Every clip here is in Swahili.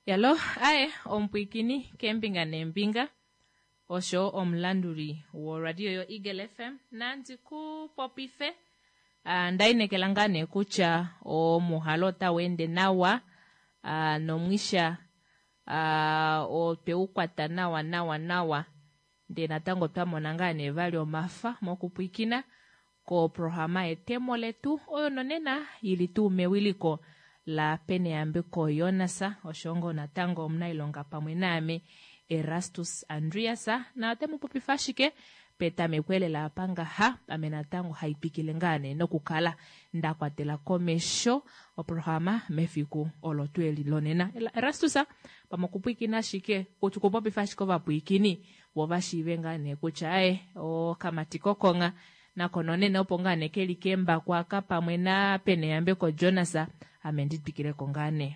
Yalo, ompwikini kempinga nempinga. Osho omlanduri wo radio yo Eagle FM. Nanti ku popife. Ndaine kelangane kucha o muhalota wende nawa. No mwisha o peukwata nawa. Nde natango twamonangane vali o mafa mokupwikina. Ko programa etemo letu. Oyo nonena ilitu mewiliko. La pene ambeko Yonasa oshongo natango mnailonga pamwe name Erastus Andreasa na temu popifashike peta mekwele la panga amenatango haipikilengane no kukala ndakwatela komesho o programa mefiku olotweli lonena Erastusa pamokupwikina shike kutukupopifashiko vapwikini wovashivengane kuchae o kamatikokonga na kononene opongane keli kemba kwa kapa mwena pene ambeko Jonasa amendipikire kongane.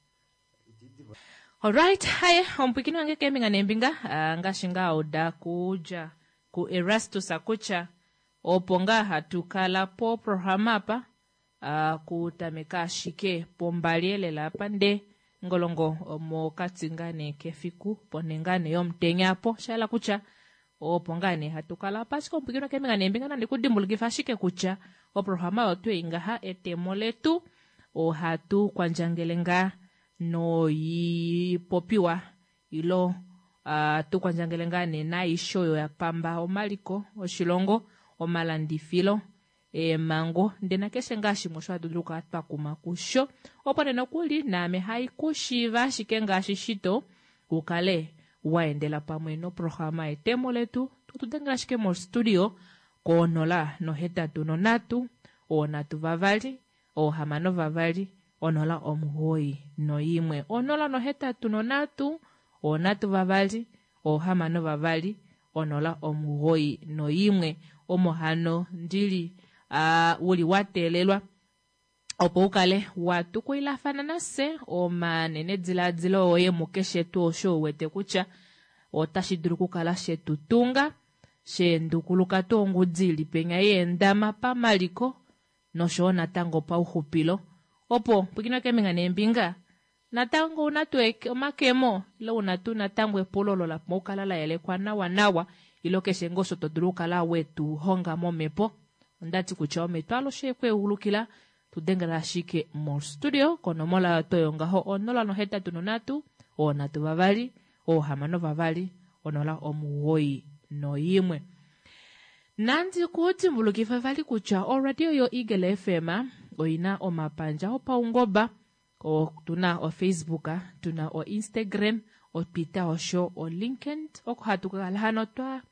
Alright, ompikini wange kembinga nembinga ngashinga oda kuja ku Erastus akucha oponga hatukala po programa pa kutameka shike pombaliele la pande ngolongo mokatingane kefiku ponengane yomtenyapo shala kucha opongane hatukala pasiko mpikini wange kembinga nembinga na ndikudimbulukifashike kucha o programa otwe ingaha etemoletu o hatu kwanjangelenga no yipopiwa ilo tu kwanjangelenga na ishoyo ya pamba o maliko o shilongo o malandifilo mango ndena keshenga shimosho aduduka atpakuma kusho opone nokuli na mehai kushiva shikenga shishito ukale waendela pamwe no programa etemo letu tutudengra shike mo studio konola no hetatu no natu o natu vavali o hamano vavali onola omuhoi no yimwe onola no hetatu no natu o natu vavali o hamano vavali onola omuhoi no yimwe omohano ndili uli watelelwa opo ukale watu kuilafana nase o manene dziladzilo oye mukeshetu osho wete kucha otashiduru kukala shetu tunga shendukuluka tongu dzili penya yendama pamaliko nosho natango pa uhupilo opo pukina keminga nembinga natango unatueke omakemo ilo unatu natango epololo la mokala la ele kwa nawa ilo keshengoso toduruka la wetu honga momepo ndati kucha ometwalo shekwe ulukila tudengala shike mo studio kono mola toyonga ho onola no heta tunonatu o natu vavali o hamano vavali onola omuhoi no yimwe nanti kuti mbulukifa vali kucha o radio yo Eagle FM oina o mapanja o paungoba o tuna o Facebook tuna o Instagram o Twitter o show o LinkedIn o kuhatuka lahano twa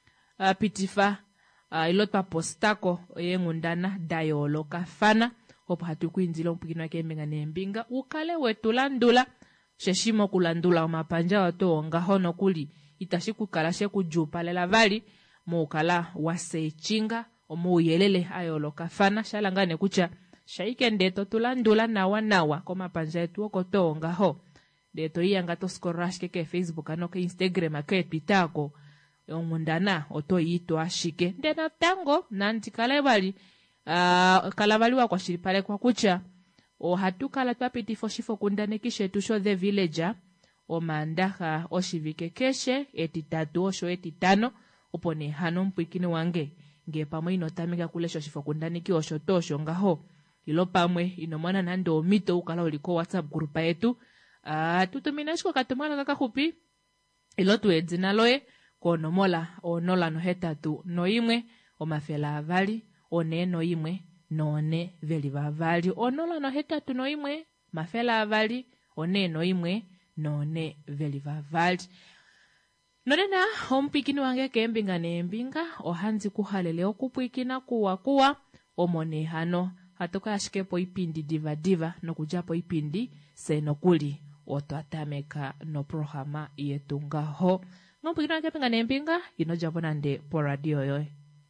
pitifa ilotwa postako yengundana dayolo kafana opo hatukuinzilo mpikino kembinga nembinga ukale wetulandula sheshimo kulandula o mapanja wato ngahono kuli itashikukala shekujupalela vali mukala wasechinga omuyelele ayolo kafana shalangane kucha shaikende totulandula nawa koma panja yetu okotonga ho deto iyanga to skorashke ke Facebook ano ke Instagram ke Twitter ko omundana oto yito ashike ndena tango nanti kalebali kalabali wa kwa shiripale kwa kucha o hatukala twapiti foshifo kundane kishetu sho the villager o mandaka oshivike keshe etitatu osho etitano opone hano mpwikini wange nge pamwe inotamika kule shosifo kundani ki osho tosho ngaho ilo pamwe inomwana nando mito ukala uliko WhatsApp grupa yetu tutuminashiko katumana kakahupi ilo tuedzina loe kono mola onola no hetatu no yimwe omafela avali one no yimwe none veli vavali onola no hetatu no yimwe mafela avali one no yimwe none veli vavali nonena ompikini wange kembinga nembinga ohanzi kuhalele okupwikina kuwa omone hano hatoka ashikepo ipindi diva nokujapo ipindi senokuli otwatameka no programa yetungaho nompikini wange kembinga nembinga inojabonande po radio yoy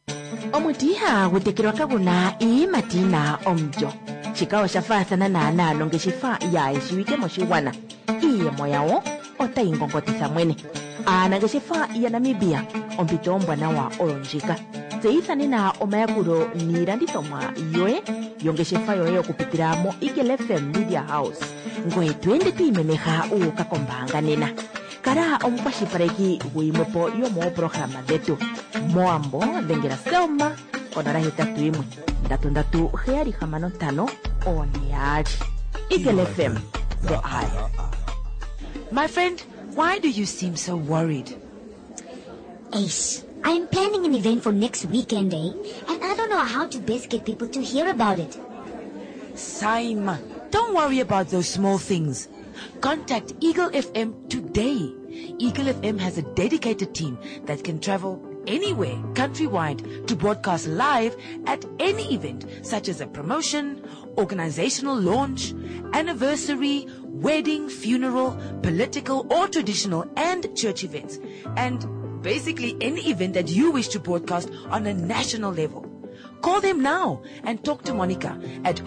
omutiha gutekirwa kaguna imatina omjo chikawa shafasana na longe shifa ya ishiwike moshiwana iye moyawo otaingongotisa mwene anangeshefa ya Namibia ompito mbwana wa olonjika seithani na omayakuro niirandithomwa yoe yongeshefa yoye okupitira mo Eagle FM Media House ngoye twende twiimemeha uukakombanga nena kala omukwashilipaleki gwiimwepo yomooprograma dhetu moambo dhengela Selma konala 81 ondeyali Eagle FM the eye. My friend, why do you seem so worried? Ace, I'm planning an event for next weekend, and I don't know how to best get people to hear about it. Saima, don't worry about those small things. Contact Eagle FM today. Eagle FM has a dedicated team that can travel anywhere countrywide to broadcast live at any event, such as a promotion, organizational launch, anniversary, wedding, funeral, political or traditional and church events, and basically any event that you wish to broadcast on a national level. Call them now and talk to Monica at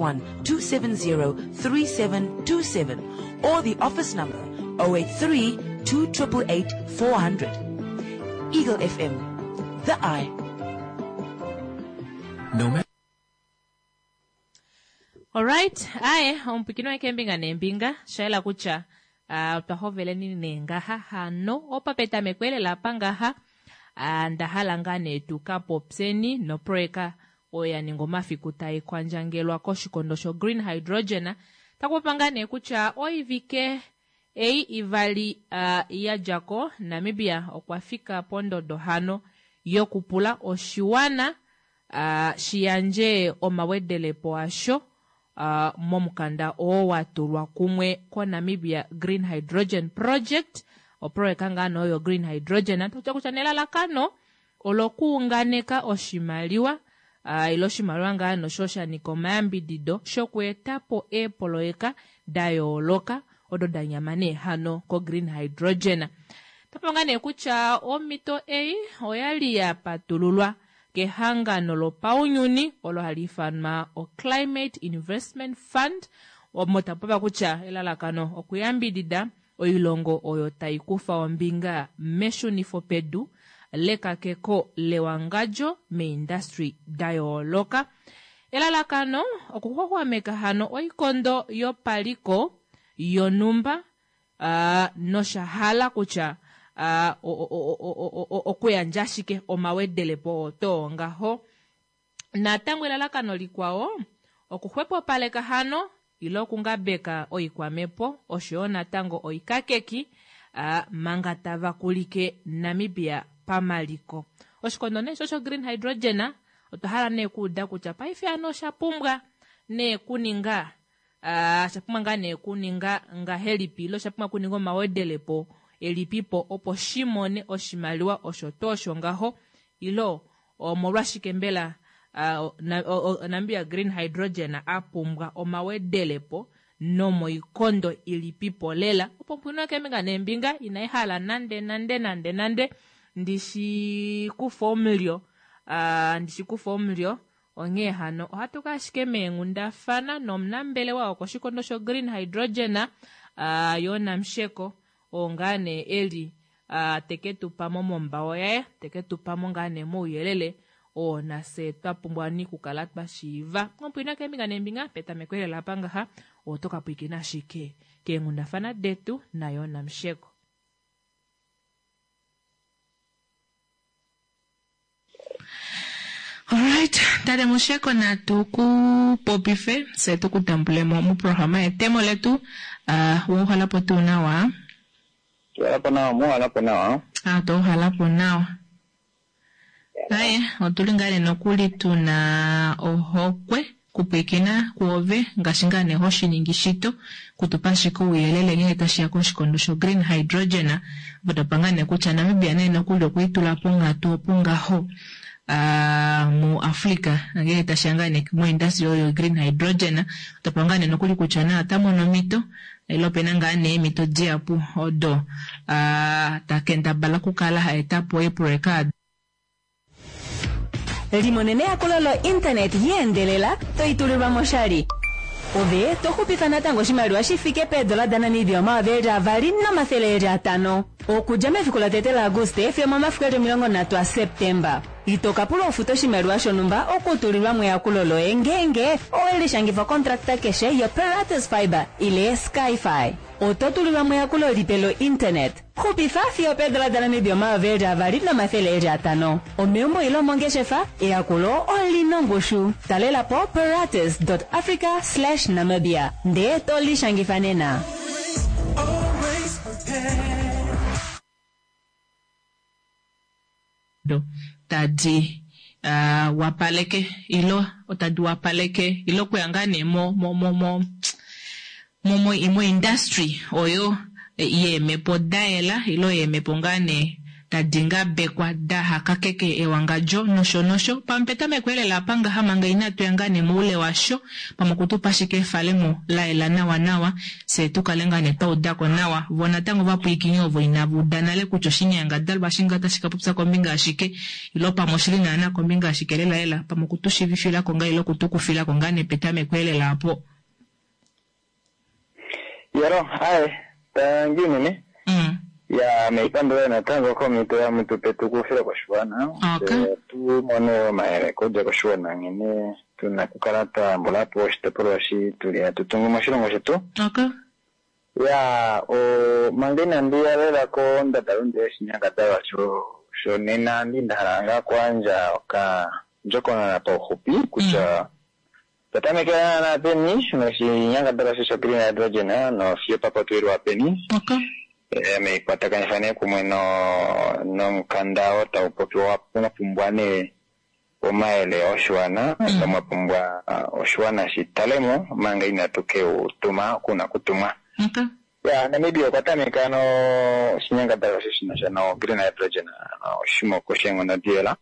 081-270-3727 or the office number 083-288-400. Eagle FM, the eye. No matter. Alright, aye, ompikino ekembinga nembinga, shaila kucha, utahovele nini nengaha hano, opapeta mekwele la pangaha, ndahalangane tukapopseni, no proeka, oya ningoma fikutai kwa njangelwa koshikondosho green hydrogen, takupangane kucha, oivike, ivali ya jako, Namibia, okwafika pondo dohano, yokupula oshiwana, shianje omawedele poasho, momukanda owatulwa kumwe kwa Namibia Green Hydrogen Project oproekanga noyo green hydrogen atocha kuchanela lakano olokuunganeka oshimaliwa iloshimaliwa ngano shosha nikomayambi dido shokwetapo poloeka dayoloka ododanyamane hano ko green hydrogen tapangane kucha omito oyali ya patululwa kehangano lo paunyuni olo halifanma o Climate Investment Fund omotapapa kucha elalakano okuyambidida oilongo oyo taikufa ombinga meshuni fopedu leka keko lewangajo me industry dayoloka elalakano okuhwahwameka hano oikondo yopaliko yonumba noshahala kucha okuyanjashike omawedele po tongaho na tangu elalakano likwao okuhwepo paleka hano ilo kungabeka oikwamepo oshiona tango oikakeki manga tavakulike Namibia pamaliko oshikondo ne shosho green hydrogen otohala ne kuda kucha paife ano shapumbwa ne kuninga shapumanga ne kuninga nga helipilo shapumanga kuninga mawedele po elipipo opo shimone oshimaliwa oshotosho ngaho ilo omolwashikembela Namibia green hydrogen apumbwa omawedelepo nomo ikondo ilipipo lela opo mpwino kemenga nembinga inaihala nande ndishi kufomulio onge hano ohatuka shikeme ngundafana nomnambele wao koshikondo sho green hydrogen yona msheko ongane eli teketu pamo mombao yae teketu pamo ngane muyelele na se twapumbwani kukala twashiva ompwina keminga nembinga peta mekwele lapanga ha otoka puikina shike kengundafana detu nayo na msheko. Alright, tade msheko na tuku popife se tuku tambule mu programa etemo letu uhala potu nawa to hala po nawa Aye, otulingane nokuli tuna ohokwe kupekena kuove ngashingane hoshi ningishito kutupashiko uyelele nge tashi yako shikondosho green hydrogen vodapangane kucha Namibia neno kuli okuitula ponga tu ponga ho mu Afrika nge tashangane mu industry oyo green hydrogen utapangane nokuli kucha na tamono mito ilopena ngane mito jiapu odo takenda bala kukala haetapo epreka limonene akololo internet yendelela toitulirwa moshali ove tokupikana tango shimaliwa shifike pedola dananibia mavera vali na matheleja 5 okuja mefikula tetela Agosti efyama mafikele 30 Septemba itokapula ofuto shimaliwa shonumba okutulilwa mwe yakulolo engenge oelishangifa kontrakta keshe ya Pirates Fiber ile Skyfi ototulilwa mwe yakulo lipelo internet kupifafi o pedola dananibia mavera vali na matheleja 5 omeumbo ilo mongeshefa eyakulo olinongushu talela po pirates.africa/Namibia nde tolishangifanena tadi wapaleke ilo otadi wapaleke ilo kuyangane mo industry oyo yeme podaela ilo yeme pongane tadinga bekwa daha kakeke ewangajo nosho pampeta mekwele la panga hamanga inatu yangane mule washo pamokutu pashike falemo laela nawa se tukalenga ne taudako nawa vona tango vapu ikinyovo inabudanale kuchoshinya yanga dalba shinga tashika pupsa kombinga ashike ilo pamoshilina na kombinga ashike lela pamokutu shivifila konga ilo kutukufila kongane peta mekwele la hapo yaro hai tangine ne ya meipando na tango komito ya mtu petukufira kwa shwana tu mono maere koja kwa shwana ngine tunakukarata mbolapo shiteporoshi tulia tutungu mashiro shetu ya o mangina ndia lela ko ndatarunde shinyanga dawa sho nena ndindaranga kwanja ka joko na pohupi kucha tatame kana na peni na shinyanga dawa sho green hydrogen no fie papa tuirwa peni me patakanya fane como no mkandao ta upokiwa kuna pumbwane omaele oshwana kama pumbwa oshwana shitalemo manga inatoke utuma kuna kutuma ya na maybe okatame kano shinyanga dawa shishina no green hydrogen shimo koshengo na diela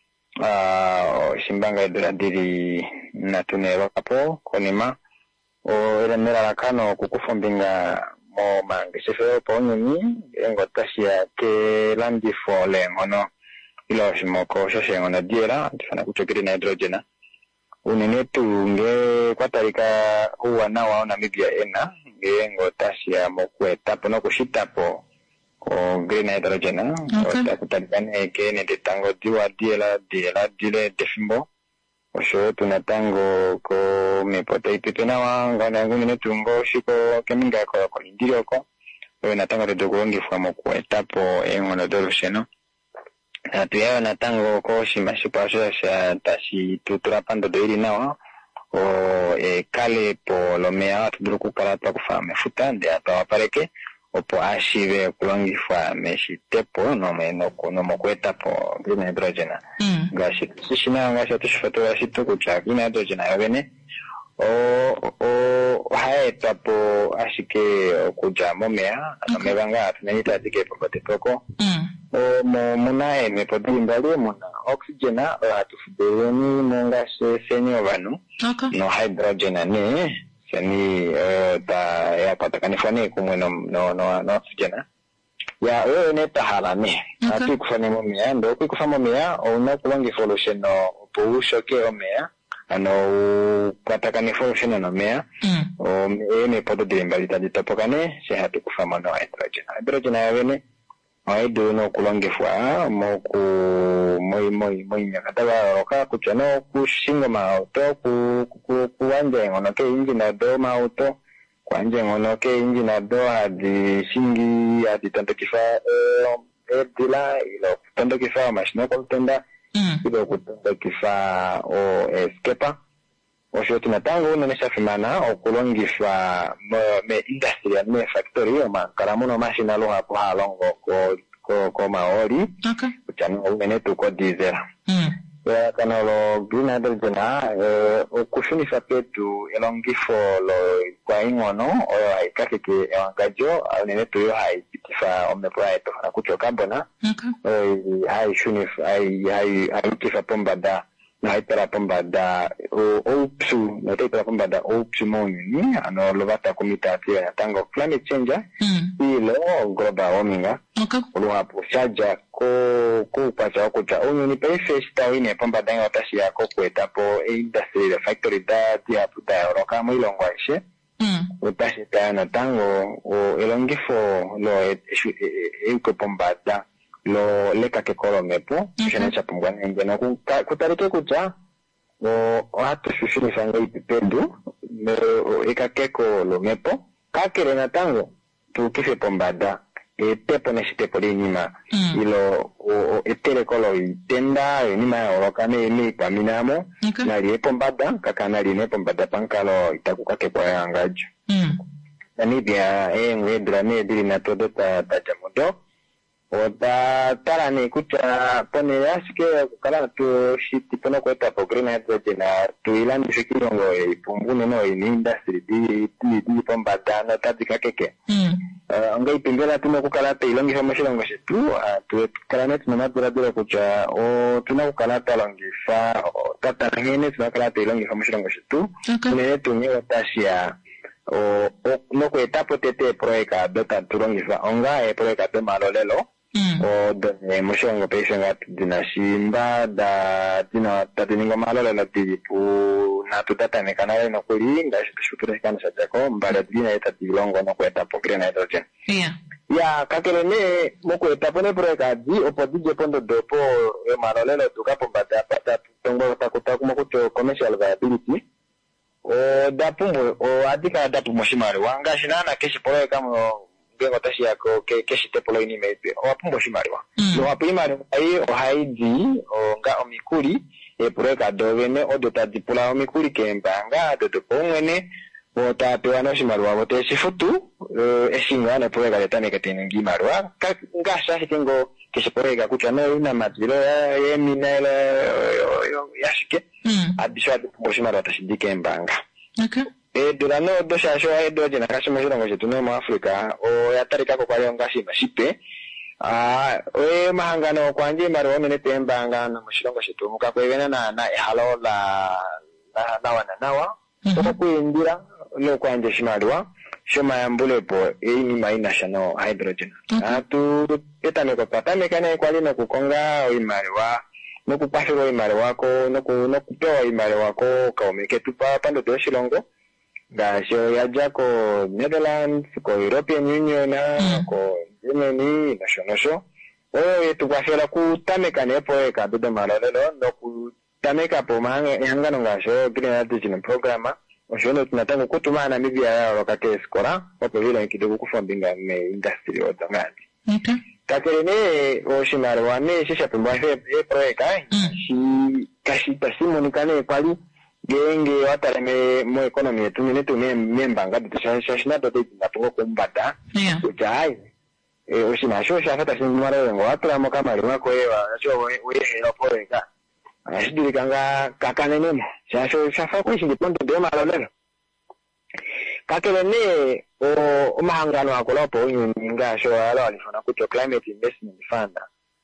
shimbanga diri na tunero kapo konima o era mera kano kukufombinga mo mangisefeo ponyumi engo tasia ke landi fole ngono ilo shimoko shoshengo na diera tifana kuchokiri na hidrogena unenetu nge kwatarika huwa nawa na mibia ena engo tasia mokweta pono kushitapo o green hydrogen otakutarikane ke ne detango diwa dile defimbo osho tunatango ko mepote ipipena wanga na ngune tungo shiko keminga ko indirio ko natango de dogongi famo ko etapo engono dolusheno atuya natango ko shimashipaso sha tashi tuturapando doiri nawa o kale po lomea tudruku karata kufame futa de atawapareke opo ashive kulongi fa meshi tepo no mokweta po green hydrogen gashi shina ngashi tushfato ashitu kucha green hydrogen ayobene o haeta po ashike kuja momea no mebanga tunita tike po teko o muna me podimbalie muna oxygen atufudeni monga senyo vanu no hydrogen ne ni ta ya patakanifani kumwe no oxygen ya ne tahalame ati kufanya momia ndo kufanya momia ona kuwangi solution no pousho ke omea ano patakanifani no mea o ne podo dimbalita ditapokane se hatu kufanya no hydrogen ayene aido no kulange fwa moku moi nyakatawa roka kuchano kushinga mauto kuwanje ngono ke inji na do mauto kwanje ngono ke inji na do adi shingi adi tanto kifa dila ilo tanto kifa mashino kontenda ilo kutanto kifa o eskepa osho tunatango unanesha fimana okulongishwa me industrial me factory ma karamuno mashina lo hapo halongo ko maori kuchano umenetu ko diesel ya kanalo green hydrogen okushuni fapetu elongifo lo kwa ingono o aikakeke ewangajo unenetu yo haitifa omepoa to na kuchoka bona hai shuni hai kifa pombada na haipera pombada opsu na haipera pombada opsu moni ano lovata komita ya tango climate change ilo global warming lo hapo shaja ko pacha okucha unyuni pefesta wine pomba danga watashi yako kwetapo industry the factory da dia puta oroka mu ilongo aishe utashi tana tango o elongifo lo eko pomba da lo leka ke kolomepo shena chapungwana ngena kutarike kucha o hatu shushini sanga ipipendu ekakeko lo mepo kakere na tango tukife pombada tepo nesitepo linyima ilo etelekolo itenda enima orokane ni paminamo na liepombada kakana line pombada pankalo itakuka kwa yangajo Namibia ngwedra ne dili na todo ta jamodo oda tarani kucha pone yasike kala tu shiti pono kweta po green hydrogen na tu ilandi shikilongo ipumbune no in industry di pombada na tabika keke ngai pingela tuno kukala te ilongi fa mashilongo shetu tu kala na madura kucha o tuna kukala talongi fa tata ngene tuna kala te ilongi fa mashilongo shetu ne tunye watashia o no kweta potete proeka dota turongi fa onga proeka te malolelo o de moshongo pesanga dinashimba da dina tatiningo malolelo la tipu na tutata ne kanale no kulinga shukuru kana sajako mbala dina eta tilongo no kweta pokre na hydrogen ya kakelene moko eta pone proeka di opodije pondo dopo malolelo tukapo bata tongo takuta kumoko commercial viability o dapumbo o adika dapu moshimari wanga shinana keshi polo kama ngengo tashi yako keshi tepolo ini mepe o apumbo shimari wa no apimari ai o haidi o nga omikuri polo ka dovene o dota dipula omikuri kembanga doto pongene o tapewa no shimari wa bote shifutu eshinga na polo ka letane katene ngimari wa nga shashi tengo keshi polo ka kuchana una matiro ya minela yashike adisho moshimari watashidike mbanga durano doshasho doje na kashima shiro chetu no Africa o yatarika ko kwali ngashima shipe mahangano kwanje mari wonene tembanga na mushirongo chetu mukakwevena na halo la nawa ko kuindira no kwanje shimaliwa shoma yambulepo ini mai national hydrogen atu etane ko patame kana kwali no kukonga imaliwa no kupashiro imali wako no kupewa imali wako kaumeke tupa pando doshilongo gasho yaja ko Netherlands ko European Union ko Germany nationosho tukashira kutameka nepo eka dodo malolelo no kutameka po yangano gasho green hydrogen program oshono tunataka kutuma na Namibia yao wakati skora wapo vile kidogo kufambinga me industry otangani kakerene oshimari wane shisha pumba proeka shi kashi tasimu nikane kwali genge watareme mo economy yetu netu membanga tutashashina dote napongo kumbata utai oshima sho shafata simara ngo atra mo kama lwa ko ewa sho we hero proeka ashidiri kanga kakanene mo shasho shafa ko shingi pondo de malolelo kakelene o mahangano akolopo inga sho ala alifana kuto climate investment fund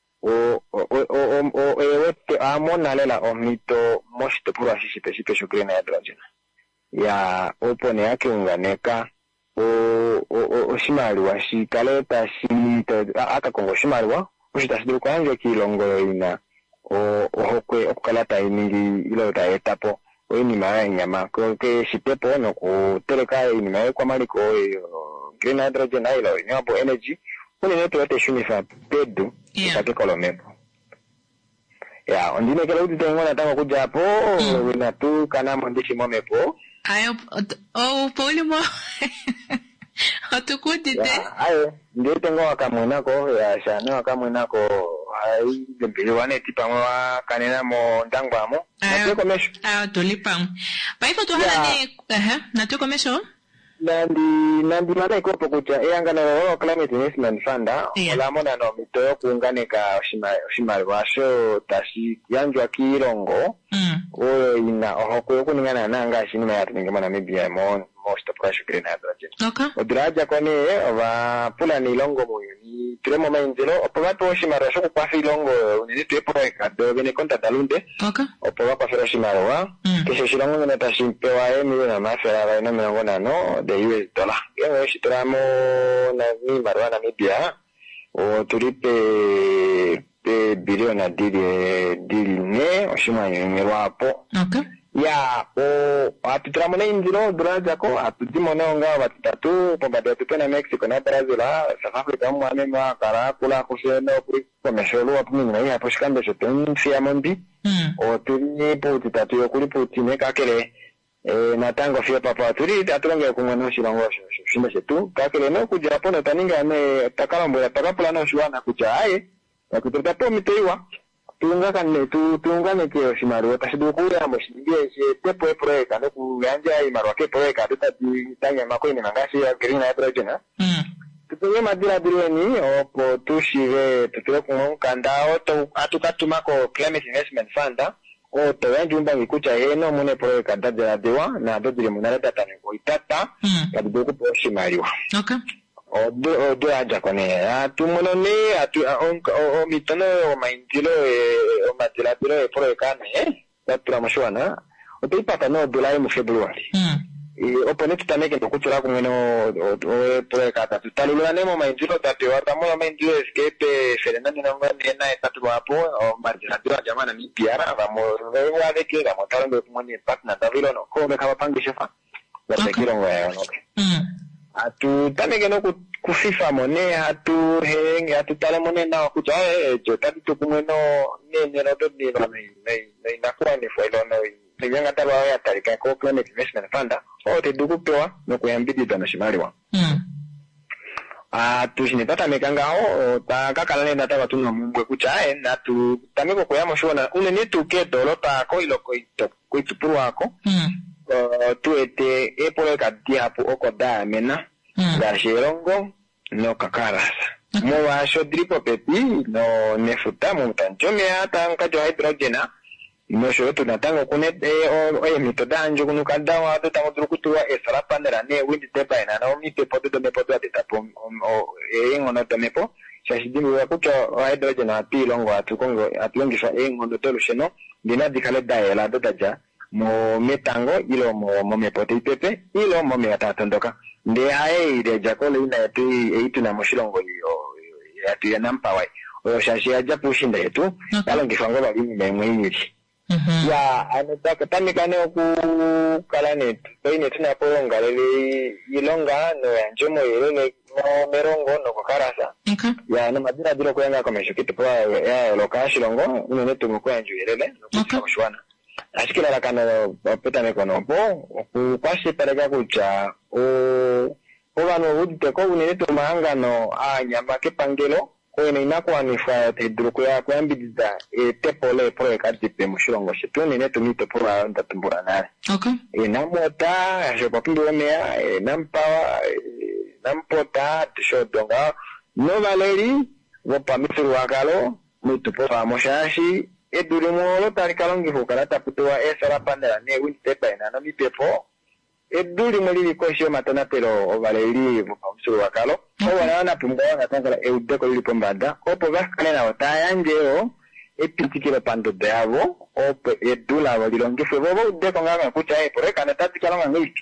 wete amona lela omito moshito pura shishipe shukrina hydrogen ya opone yake unganeka o shimaliwa shikaleta shito aka kongo shimaliwa ushitasidiru kwa hanjo kilongo ina hokwe okukalata iningi ilo ta etapo ni mara nyama ke shitepo no kuteleka ni mara kwa maliko green hydrogen ilo renewable energy kuni neto yote shunifa pedu kake kolomepo ya ondine kala uditengo na tango kuja hapo wina tu kana mwandishi momepo ayo polimo otukudite ayo ndio tengo wakamwenako ya shano wakamwenako ai dembelewane tipa mwa kanena mo ndangwamo nateko mesho tolipa paifo tu hana ne nateko mesho nandi mana ikopo kucha yangana climate investment fund ola mona no mito kunganeka oshimali washo tashi yanjwa kirongo oyo ina ohoko kuningana nanga shinima yatinga mana Namibia most of pressure green hydrogen odraja kone ova pula ni longo moyo ni tremo mainzelo opovato oshimali washo kwa filongo ni tepo ekado bene konta dalunde opova kwa fero oshimali wa kesho shilango na tashimpewa na mafera na mlangona no the US dollar yewe shitramo na ni marwa Namibia o tulipe biliona dili ne oshimanya ngerwapo. Okay. Ya atutira mune injiro durajako atudimone nga batatu pombade tupena Mexico na Brazil South Africa mwane makara kula kuseno kuri komesholo apumina ya poshikande shotenfia mondi o tuni puti tatu yokuri puti nekakele natango fia papa turi atulonge kumwana shilango shinde shetu kakele no kuja pona taninga ne takalambula takapula no shwana kuja aye takututa pomitewa tungane ke shimaru tashiduku ya moshingie tepo project no kuyanja imaru ke project tanya makoini mangashi ya green hydrogen tutunge madira bileni opo tushive tutule kumukanda oto atukatumako climate investment fund o to yanjumba ngikucha eno mune project ndadira dewa na dodire munale tatane ko itata kadiduku po shimariwa. Okay. O aja kone atumono ne o mitono o maintilo o matilatilo e pro ekane datura mashwana o te pata no dolai mu February o ponetu tameke ndokuchura kumeno o pro ekata tutalula nemo maintilo tapewa tamono maintilo escape Fernando ngani na etatu hapo o matilatilo jamana mipiara vamo wa deke vamo tarongo kumoni partner davilo no ko mekaba pangisha fa batekiro ngwa no atu tameke no kufifa mone atu henge atu tale mone na kucha jo tatu tukumeno ne no do ni no nei na kwa ni foi no ni yanga talo ya tarika ko climate investment fund o te dugu pewa no kuyambidi dana shimaliwa atu shine tata mekanga o ta kakala ne tata tuna mungwe kucha na tu tameko kuyamo shona une ni tuketo lota ko iloko ito ko itupuru wako tu ete epole katia hapo oko da mena la sherongo no kakarasa mo wa shodripo pepi no nefuta mo tanchome ata nkajo hydrogena no sho tunatanga kunete o mitodanjo kunuka dawa to tango tukutua esara pandera ne wind teba ina na mi pepo to me poto atetapo ngono to mepo shashidimi wa kucho hydrogena ati longo atukongo atlongisha ngono to lusheno dina dikale daela dotaja mo metango ilo mo mepote ipepe ilo mo me atatondoka nde ae ide jakole ina etu na moshilongo yo atu ya nampawai o shashi aja pushinda yetu yalo ngifango bali mwe yiri ya anataka tamikane ku kalane toine tuna polonga lele ilonga no yanjomo yele no merongo no kokarasa ya no madira dilo kwenga komesho kitu kwa ya lokashi longo unene tumuko yanjo yele no kushwana asikila la kana peta mekono po kwashe perega kucha o vano udite ko unene to mahangano nyamba ke pangelo ko ene inakwa ni fa te druko ya kwambidza tepole pro ekatipe mushilongo shitu nene to mito pro ndatumbura nare okay namota je papindo mea nampawa nampota tishodonga no valeri wo pamiru wakalo mito pro amoshashi edurimo tarikalongi fukara taputua esara pandera ne wintepa ina no mipepo edurimo lili koshio matana pero ovaleri vupamsuru wakalo owana pumbawa natangala eudeko lili pombada opo vakane na otayangeo epitikile pando deavo opo edula walilongi fuvovo udeko nganga kucha poreka na tatikalonga ngiki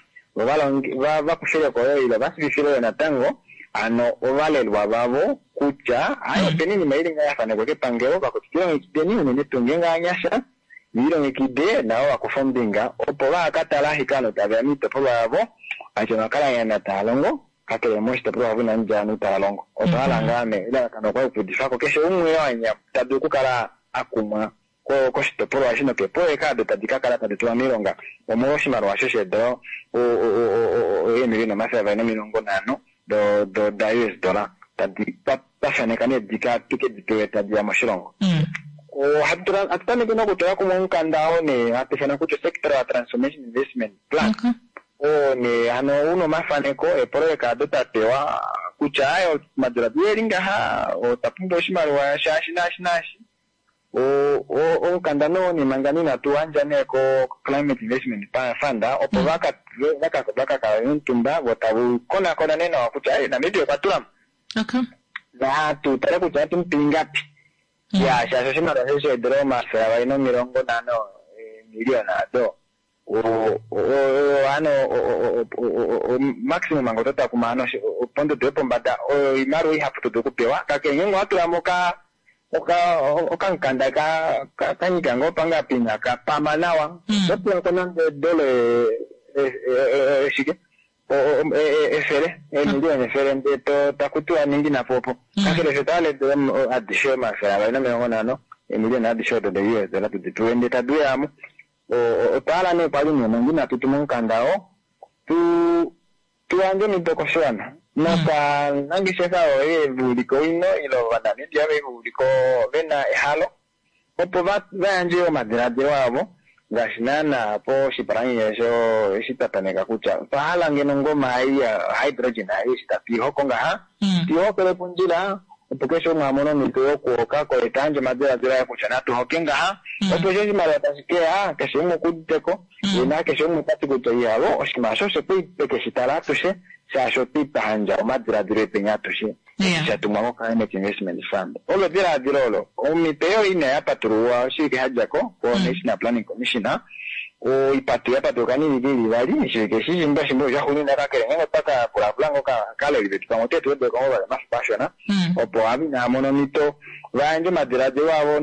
va kushele kwa ila basi vishile na tango ano ovalelwa babo kucha ayo tenini maili nga yafane kwa kepangeo kwa kutikila ngikideni unene tungenga anyasha yiro ngikide na owa kufondinga opo wakatala hikano tabia mito po babo acho nakala yana talongo kakele moshita po babo na njanu talongo opo halangame ila kano kwa upudifako kesho umwe wanya taduku kala akuma ko shito po washino kepo eka de tadika kala tadutuwa milonga omoshi maru washoshe do emiri na masa vaina milongo nano do US dollar tadi pasane kane dika tike ditoe tadi ya mashilongo o hatura atane kino kutoka kumukanda one atefana kucho sector wa transformation investment plan o ne ano uno mafane ko project adotatewa kucha ayo madura bieringa ha o tapundo shimaru wa shashi nashi o kandano ni mangani na tuanja ne ko climate investment fund opo baka ka ntumba botabu kona neno kucha na medio patulam okay na tu tare kucha tumpingapi ya shasho shimara sese drama sa vaino mirongo nano miliona do o maximum mangotota kumano pondo depo mbada o imaru ihaputo dokupewa kakenyengo atu amoka okankanda kanyika ngopanga pina ka pamanawa sopo konande dole shike efere milioni efere ndeto takutua ningi na popo kakele setale de adisho mafera baina meona no milioni adisho de US de la tuende taduamu o tala ne palinyo ningina tutumunkandao tuanze ni tokoshwana naka nangiseka buliko ino ilo bandani dia buliko vena ehalo opo vanje o madrade wabo gashinana po shiparangi yeso shitataneka kucha pahala ngeno ngoma ya hydrogen ayi shitapiho konga ha tiho kele punjira opokesho ngamono nito ko ka ko etanje madrade ya kuchana to hokenga ha opo jeji mara tasike ha kesho kudeko ina kesho mutatu kutoyabo oshimasho se peke shitala tushe Sasho pipa hanja umadira penyato shi chatumwa kwa investment fund olo dira dirolo omiteo ine hapa turuwa shiriki hajako kwa National Planning Commission o ipatu hapa tokani dili bali shiriki shi mbo ya huni na kale ngo paka pula blanco kale libetu kwa motetu webe kwa wale mas passion opo abi na monomito wanje madira de wabo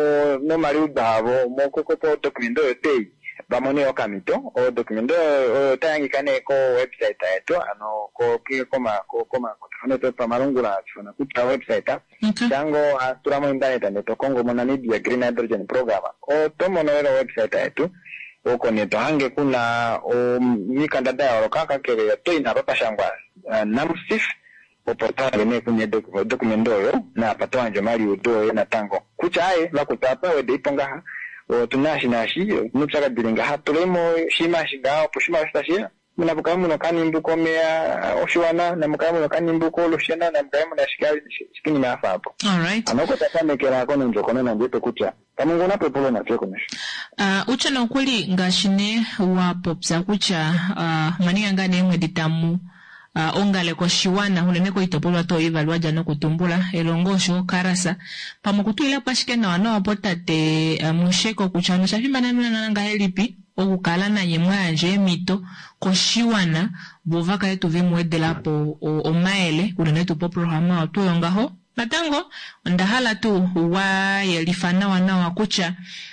no mariudavo moko ko documento yote bamoni okamito o documento o tangi kane ko website yetu ano ko koma tofano to pamarungula tofano kuta website tango turamo internet neto kongo mona media green hydrogen program o tomo no website yetu o koneto hange kuna o mikandada ya kaka kele to ina papa shangwa namsif o portale ne kunye documento yo na patwanje mali udo na tango kuchae la kutapa we diponga o tunashinashi nutaka bilinga hatulemo shima shiga pushima stashia muna bukamu no kanimbu komea oshiwana na mukamu no kanimbu ko loshena na mukamu na shikini na hapo. All right. Anoko tatame kera kono njokona na njepe kucha. Kamungona pepolo na teko mesh. Ucha na ukweli ngashine wa popsa kucha mania ngane mweditamu ongale kwa shiwana huneneko itopolo to ivalwaja no kutumbula elongosho karasa pamukutuila pashike na wanoa potate musheko kuchano shafimba nanga helipi okukala na yemwanje mito ko shiwana bovaka yetu vimwedela po omaele unenetu po programa otuongaho natango ndahala tu wa yelifana wanawa kucha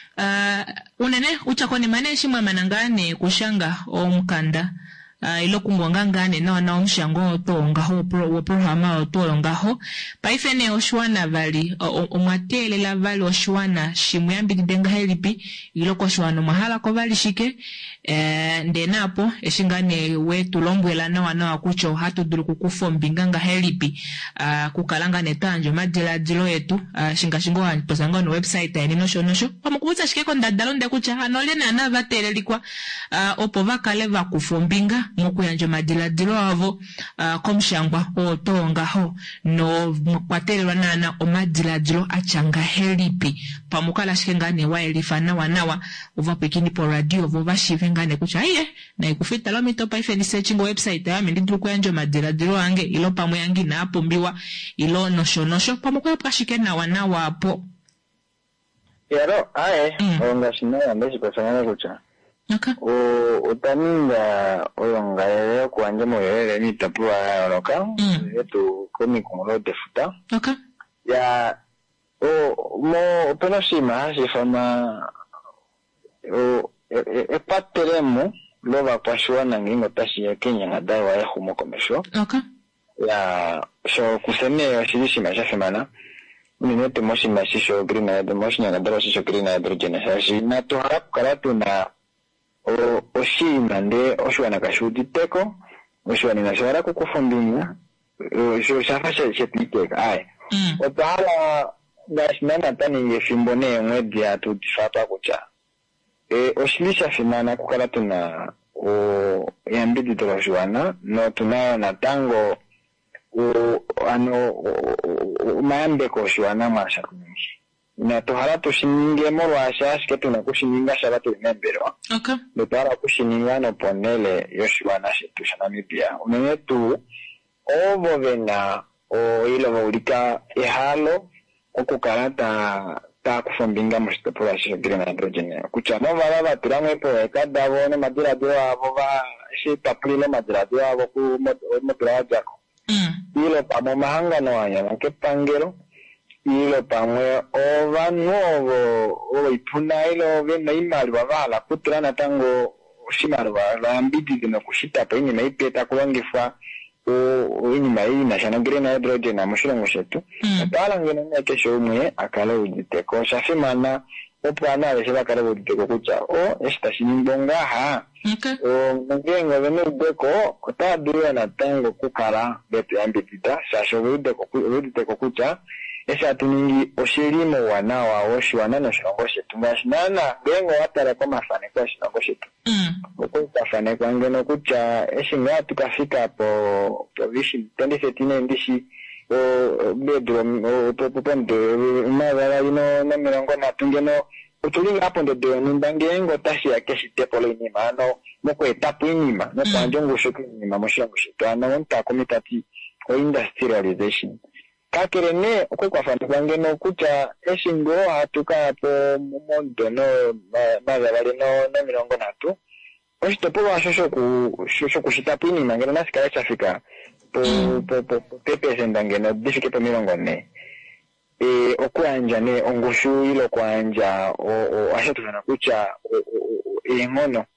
unene ucha koni maneshi mwa manangane kushanga omkanda ilo kumbwangangane na omshango otongaho wo programa otongaho paifene oshwana vali omwatele la vali oshwana shimuyambi denga helipi ilo ko shwana mahala ko vali shike ndenapo eshingane wetu lombwela na wana wakucho hatu dulu kukufombinganga helipi kukalanga netanjo madila dilo yetu shingo posanga no website ya nosho pamukubuza shikeko ndadalonde kucha hanole na anavatele likwa opo vakale vakufombinga muku yanjo madila dilo avo komshangwa otongaho no kwatelwa nana omadila dilo achanga helipi pamukala shikengane wa elifana wanawa uva pekini po radio vova shivengane kucha iye na ikufita lo mitopa ife ni searching website ya mendidru kuyanjo madila dilo ange ilo pamu yangi na hapo mbiwa ilo nosho pamukuya pashike na wanawa hapo yaro ae onga shina ambeshi pasangane kucha utaninga oyonga kuanja moyele ni tapua yoroka yetu komi kumuro defuta ya mo penoshima shifama epateremo loba pashuana ngingo tashi ya Kenya na dawa ya humokomesho ya so kuseme shirishima shafimana minete moshi mashisho green na moshi na dawa shisho green hydrogen hashi na to harap karatu na oshima nde oshwana kashudi teko oshwana na shara kukufundinya so shafasha shepiteka ai otala nashimana tani yefimbone mwedia tu difapa kucha oshilisha fimana kukala tuna yambidi toloshuana no tunayo na tango mayambe koshuana masha kumishi na tohala tushininge moro ashashike tunakushininga shaba tulimembero notara kushininga no ponele yoshuana shetu shanamibia unene tu ovo vena ilo vaulika ehalo okukala ta kufombinga mustapura shisho green hydrogen kuchano vava tiramwe po kada vone madira dio avo va shitaprile madira dio avo ku motura jako ilo pamo mahanga no anya ke pangero ilo pamwe ovanuovo ipuna ilo vena imali wavala kuturana tango ushimali wambididi no kushitapo inyima ipeta kulongifwa inyima ina shana green hydrogen na mushilongo shetu atala ngene nekesho umwe akala uditeko shafimana opwana aleshela akala uditeko kucha esitashinimbonga ha ngengo vene udeko kutadura na tango kukala betu yambidida shasho uditeko kucha esa tuningi oshilimo wana wa oshiwana no shilongo shetu ngashinana bengo watara kwa mafane kwa shilongo shetu ukufane kwa ngeno kucha eshinga tukafika po vision 2013 ndishi bedroom popondo mawala ino na mirongo na tungeno utulinga hapo ndo nimbangengo tashi ya keshi tepolo inyima no moko etapu inyima no kwanjongo shoku inyima moshilongo shetu ana onta komitati o industrialization kakerene kwa fana kwangeno kucha eshingo hatuka po mondo no bazabali no mirongo natu oshitopo wa shosho kushitapu inyima ngeno nasikala chafika po pepe ndangeno difike po mirongo ne okuanja ne ongushu ilo kwanja ashatuna kucha ngono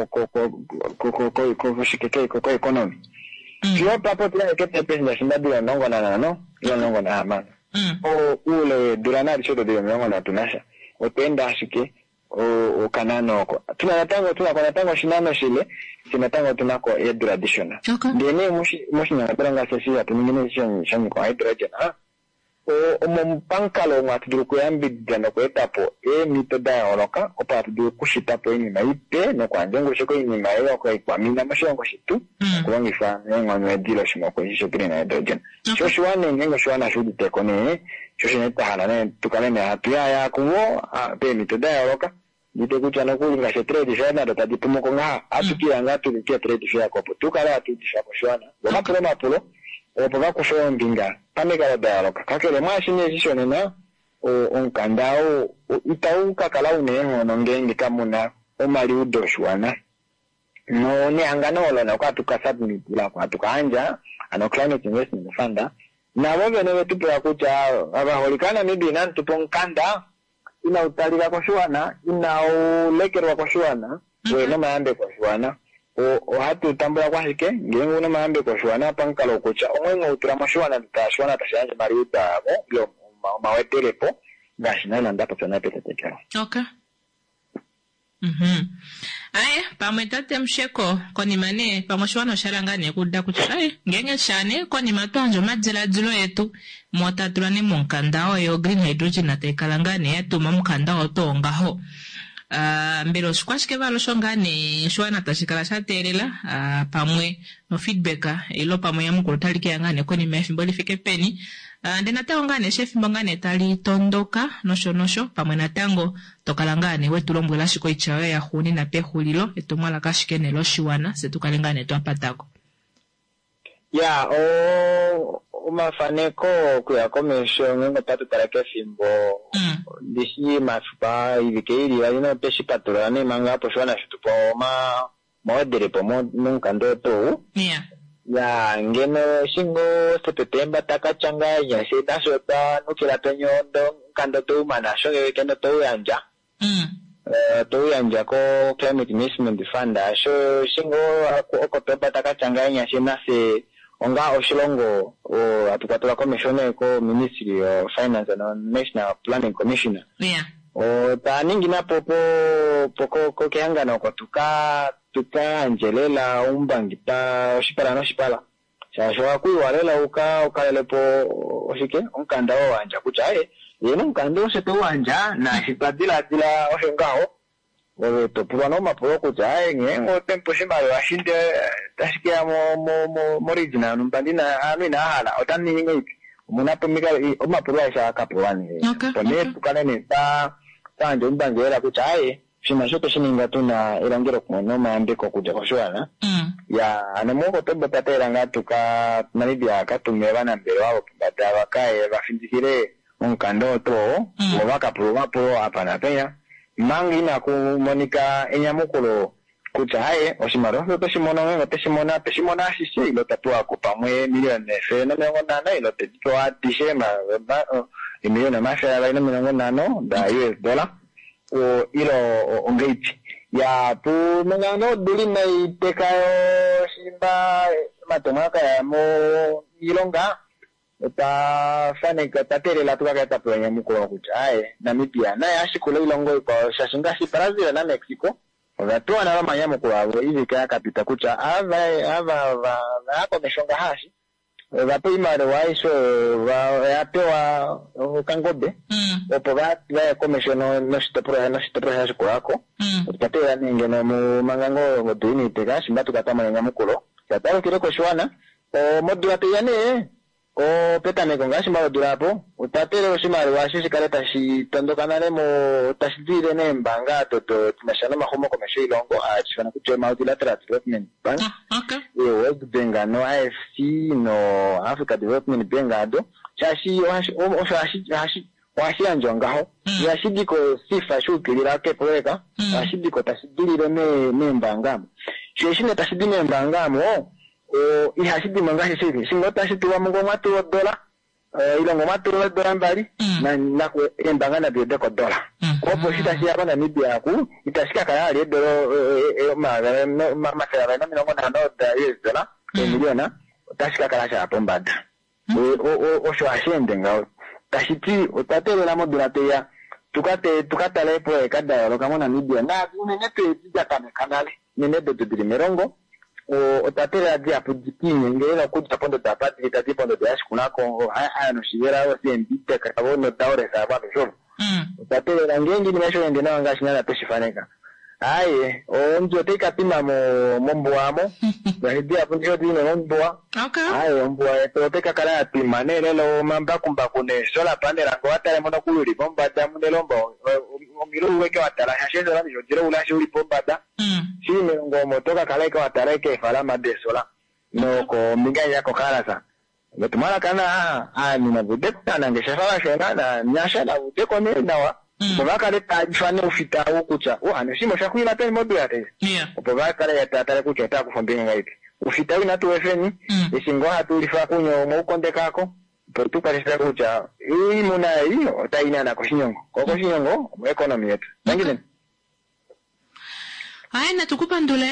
ko shikeke ko economy Kyo papo tena kete pesa na shindadi ya nongo na no yo nongo na amana ule durana bishoto dio nongo na tunasha otenda ashike o kanano ko tunatango shinano shile sinatango tunako edura additional ndene mushi na baranga sesi ya tuningine shani ko hydrogen pankalo ngatu ko yambi dano ko etapo mitoda oloka opatu du kushitapo ini maipe no kwanjongo shoko ini mayo ko ikwamina mashongo shitu kuongifa ngwanwe dilo shimo ko isho green hydrogen shoshwane ngengo shwana shudi tekone shoshine tahala ne tukalene hatuya ya kuwo pe mitoda oloka dite kuchana kulinga she trade shana data dipumuko nga atukia ngatu likia trade shaya ko tukala atu dishako shwana wakapulo mapulo opoka kusho mbinga pameka dialogue kakele mwashine jishone na onkandao itau kakala unengo nongenge kamuna omali udoshwana no ne angana olona kwa tukasubmit la kwa tukanja ano climate investment fund na wonge ne tupira kucha abaholikana maybe nan tuponkanda ina utalika kwa shwana ina ulekerwa kwa shwana we no maambe kwa shwana hatu tambula kwa hike ngengu na maambe kwa shwana pankalo kucha omwengo utura shwana tashwana tashanje mariuta yo mawetelepo gashina na ndapo tona pete tekero okay aya pamwetate msheko koni mane pamoshwana sharangane kudda kucha ngenge shane koni matonjo madzela dzulo yetu motatulane munkandao yo green hydrogen na tekalangane yetu mamukandao to ngaho mbelo squashke valo shongane shwana tashikala shaterela pamwe no feedback ilo pamwe ya mukuru talike yangane koni mefimbo lifike peni ndena taongane chefimbo ngane tali tondoka nosho pamwe na tango tokalangane wetulombwe la shiko ichawe ya huni na pehulilo etumala kashikene lo shiwana setukalengane twapatako ya umafaneko kuya komesho ngengo tatu tarake fimbo disi mafupa ibikeiri alino peshi paturane manga po shwana shutupo modere po nunkando to ya ngeno shingo sepetemba takachanga ya seta sota nukira tonyondo kando to mana shoge kendo to yanja to yanja ko climate investment fund sho shingo okotoba takachanga ya shina se onga oshilongo atukatola commission ko Ministry of Finance and National Planning Commissioner taningi na poko kehanga na ko tuka anjelela umbangita oshipala shasho kuiwalela ukalelepo oshike onkanda wanja kuchae yeno nkando seto wanja na shipadila oshengao topulwa no mapulo kuchae ngengo tempo shimalo ashinde tashikia mo original numbandina amina hala otani ngipi munapo mikalo omapulo asha kapulani pone tukanene tanjo mbangera kuchae shimashoto shininga tuna ilangiro kuno maandiko kuja koshwana ya anemoko tobo tatera ngatuka manibya katume bana mbere wabo badaba kae bafindikire onkando to wakapulo mapulo apana penya mangi na kumonika enyamukolo kuchae oshimaro peshimona sisi ilo tatua kupamwe milioni fe na mengo nana ilo tetwa dishema milioni amashara baina mirongo nano da US dollar o ilo ongeipi ya pu mengano duli na itekayo simba matomaka ya mo ilonga ta fane ka tatere la tuka ta pwenya mukolo kucha Namibia na ya shikolo ilongo ko shashinga shi Brazil na Mexico watu wana manya mukolo hivi kaya kapita kucha ava komeshonga hashi vapo imare waiso yapewa kangobe opo va komeshono no sitopro hashi kwako utatera ninge no mangango ngoduini tega shimba tukatama nga mukolo yataro kireko shwana o modula teyane o petane konga shimba durapo utatere oshimari washishi kaleta shi tondokanale mo tashidire ne mbanga toto tunashana mahomo komesho ilongo achana kuche multilateral development bank World Bank no AFC no Africa Development Bank ado shashi washi anjongaho yashidiko sifa shukilira ke poeka yashidiko tashidire ne mbanga sheshine tashidine mbangamo o ihashidi mangashi shiri singota shituwa mungo matu $, ilongo matu $, mbali na ku embanga na biode ko $. Opo shita shia bana Namibia ku itashika kaya $, masera na milongo na da $, miliona utashika kaya sha pombada o sho ashende ngao tashiti utatele na modulate ya tukatale po kada lo kama Namibia na kunenete jakane kanale nenebe tudirimerongo o tatera dia pudikinye ngela kuja pondo tapati itati pondo dash kunako haya no shira wa sembite kakabono daure saba bishoro o tatera ngengi ni mesho ngena wangashinya na peshifaneka aye o njo teka pima mombo amo ya dia punjo dine mombo aye mombo to teka kala pima nelelo mamba kumbakune sola pande rango atale mono kuluri bomba damu nelombo ngiro weke watala hashezo la jiro ula shuri bomba da shime ngomo toka kalaika watareke falama desola no ko minga yako kalasa metumala kana ni nabude kana ngeshafa shona na nyasha na bude ko ne nawa bobaka le tajifane ufita ukucha anashimo shakuila tena modu yate bobaka le yatatale kucha ta kufombinga ngaiti ufita wina tu efeni ishingo hatu lifa kunyo mo konde kako tu parisa kucha hii muna hiyo taina na koshinyongo koko shinyongo economy yetu ngine Haya natukupa ndule.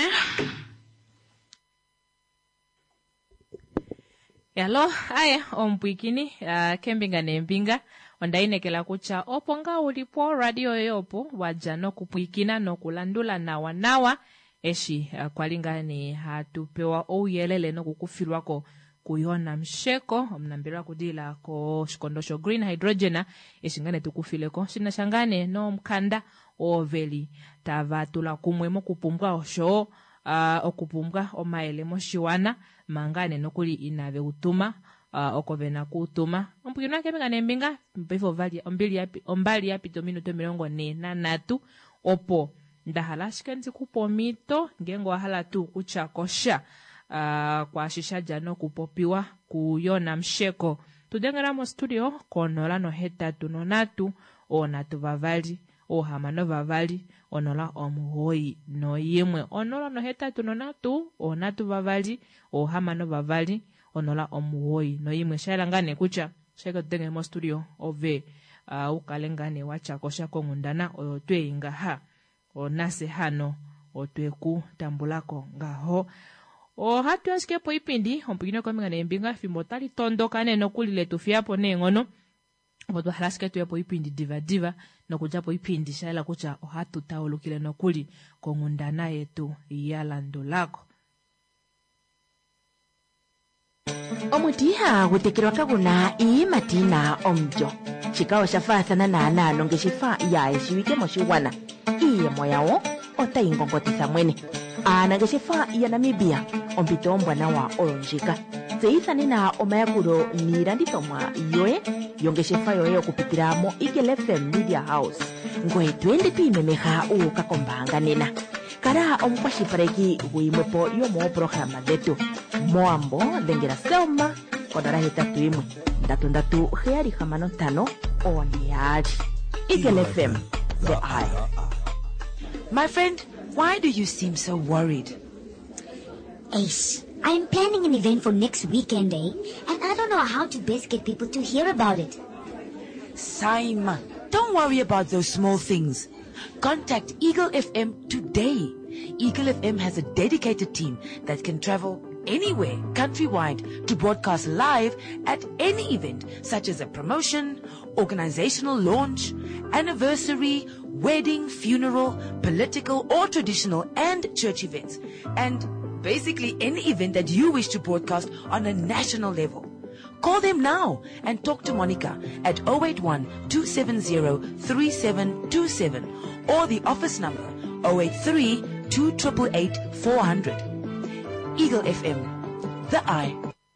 Yalo, haya ompwikini kembinga nembinga ondaine kela kucha oponga ulipo radio yopo wajano kupwikina no kulandula nawa eshi kwalinga ni hatupewa ouyelele no kukufirwako kuyona msheko mnambira kudila ko shikondosho green hydrogen eshingane tukufileko shina shangane no mkanda oveli tavatula kumwemo kupumbwa osho okupumbwa omaele moshiwana mangane nokuli inave utuma okovena kutuma ompukino kemega nembinga mpefo vali ombali yapito minuto 43 opo ndahala shikenzi kupomito ngengo wahala tu kuchakosha kwa shisha jano kupopiwa kuyona msheko tudengeramo studio konola no hetatu nonatu onatu vavali ohamano vavali onola omuhoi no yimwe onola no hetatu nonatu onatu vavali ohamano vavali onola omuhoi no yimwe shailangane kucha shaka tudengemo studio ove ukalengane wachakosha kongundana oyotwe ingaha onase hano otweku tambulako ngaho o hatu askepo ipindi ompugino kominga nembinga fimotali tondoka neno kulile tufiapo nengono odo halaske tuyapo ipindi diva no kujapo ipindi shaila kucha o hatu taulukile no kuli kongundana yetu yalandulako omutiha gutekirwa kaguna iimatina omjo chikao shafathana na nongeshifa ya eshiwike moshiwana iye moyawo otaingongotisa mwene anangeshefa ya Namibia ompito ombwana wa olonjika zeithanina omayakulo niilandithomwa yoye yongeshefa yoye okupitira mo Eagle FM Media House ngoye twende twiimemeha uukakombanga nena kala omukwashilipaleki guyimwepo yomooprograma dhetu moambo dhengela Selma konola 81 oneyali Eagle FM the eye. My friend, why do you seem so worried? Ace, I'm planning an event for next weekend, and I don't know how to best get people to hear about it. Saima. Don't worry about those small things. Contact Eagle FM today. Eagle FM has a dedicated team that can travel anywhere countrywide to broadcast live at any event, such as a promotion, organizational launch, anniversary, wedding, funeral, political or traditional and church events, and basically any event that you wish to broadcast on a national level. Call them now and talk to Monica at 081-270-3727 or the office number 083-288-400. Eagle FM, the eye.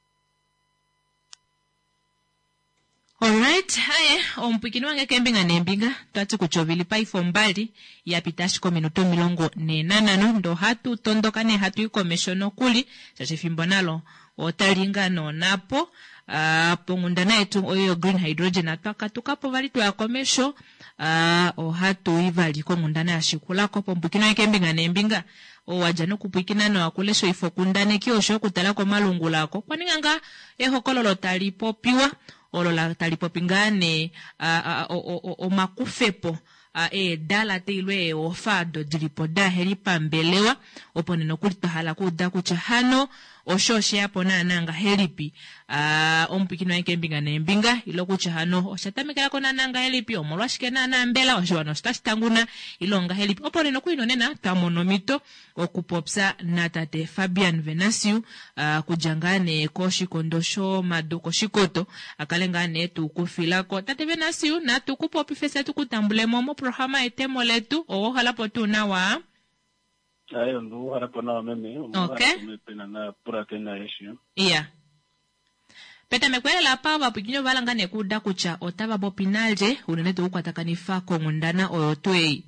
Alright, haya, ompwikini wange kembinga nembinga, tuati kuchovili paifo mbali, ya pitashiko minuto milongo nenanano, ndo hatu tondokane hatu ikomeshono kuli, chachifimbo nalo, otalinga no napo, pongundana etu oyo green hydrogen atwaka tukapo vali tuyakomesho, ohatu ivali kongundana ya shikulako, pompwikini wange kembinga nembinga, wajano kupwikina no akulesho ifokundane kiosho kutalako malungu lako, kwa ninganga kololo talipopiwa, olola talipopingane o makufepo dala teilwe ofado dilipoda helipa mbelewa oponeno kulitahala kuda kuchahano oshoshe hapo nanga helipi ompikino enkembinga nembinga ilo kuchahano oshatamekela kona nanga helipi omolwashike na mbela oshwano stastanguna ilonga helipi oponeno kuinonena tamonomito okupopsa na tate Fabian Venasiu kujangane koshi kondosho maduko shikoto akalengane tukufilako tate Venasiu na tukupopifesa tukutambule momo programa etemo letu halapo tunawa ayo ndo halapo na mimi okay tumepena na pura tena issue yeah peta mekwele la pawa pukinyo valangane kuda kucha otava bopinalje uneneto ukwatakanifa kongundana oyotwei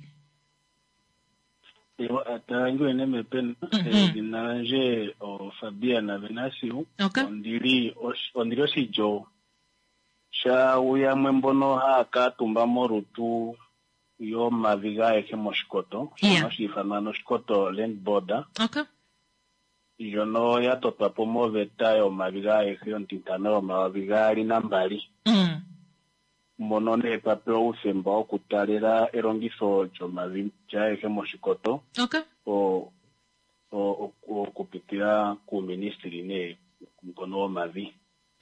Ewa atangiwe nemepena dinanje o Fabian Venasiu okay ondiri oshijo sha uya mwembono haka tumba morutu yo maviga eke moshikoto no shifana no shikoto land border okay yo no ya totapo moveta yo maviga eke ontintano maviga ali nambali monone papeo usemba okutalera erongiso jo maviga eke moshikoto okay o kupitira ku ministry ne mkono mavi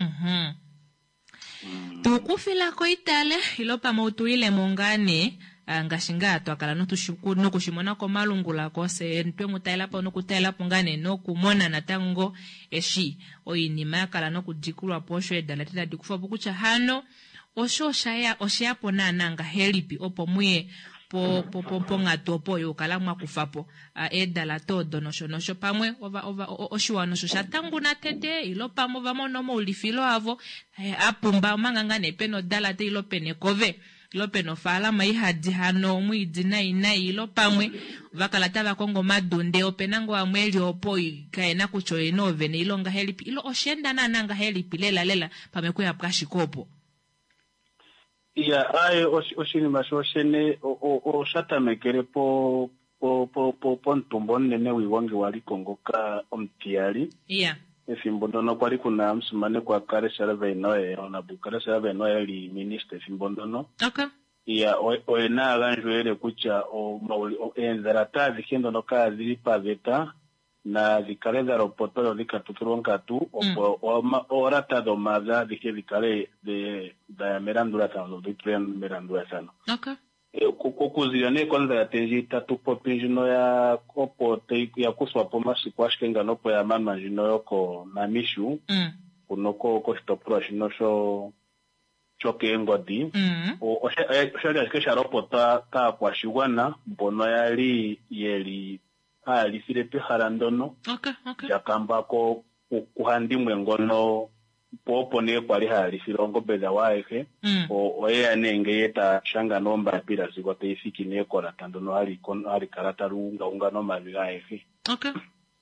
tukufila ko itale ilopa mautuile mongane ngashinga twakala no kushimona ko malungula ko se ntwe mutaila pa no kutaila pongane no kumona natango eshi oyinima yakala no kujikulwa posho edala tita dikufa bukucha hano oshosha oshapo nanga helipi opo muye po ngatopo yo kala mwa kufapo edala todo nosho pamwe oshiwano shatanguna na tete ilopa mo vamono mo ulifilo avo apumba mangangane peno dala te ilopene kove ilopeno fala mai hadi hano mwidi na ilopamwe vakalata vakongo madunde openango amweli opo kaena kuchoeno vene ilonga helipi ilo oshenda nanga helipi lela pamekuya pkashikopo ya ayo oshini mashoshene o shatamekere po ntumbo nene wiwangi wali kongoka omtiali yeah efimbo ndono kwali kuna msumane kwa kare sharave noe ona bukare sharave noe li minister efimbo ndono okay ya oena aganjwele kucha o enzara tazi kendo no kazi paveta na vikale ropoto likatuturonkatu ora tado maza dike vikale de merandura tano de merandura tano okay kokuzirane kwanza ya tenji tatu popinjino ya kopo te ya kuswa poma sikwashke ngano po ya mama jino yoko na mishu kunoko ko stopro shino sho choke ngodi o shali kesha ropota ta kwa shiwana mbono yeli ali filepe harandono okay yakamba ko kuhandimwe ngono popo ne kwali hali filongo beza waeke oya nenge yeta shanga nomba pira ziko teifiki ne kora tandono ali karata unga no maviga efe okay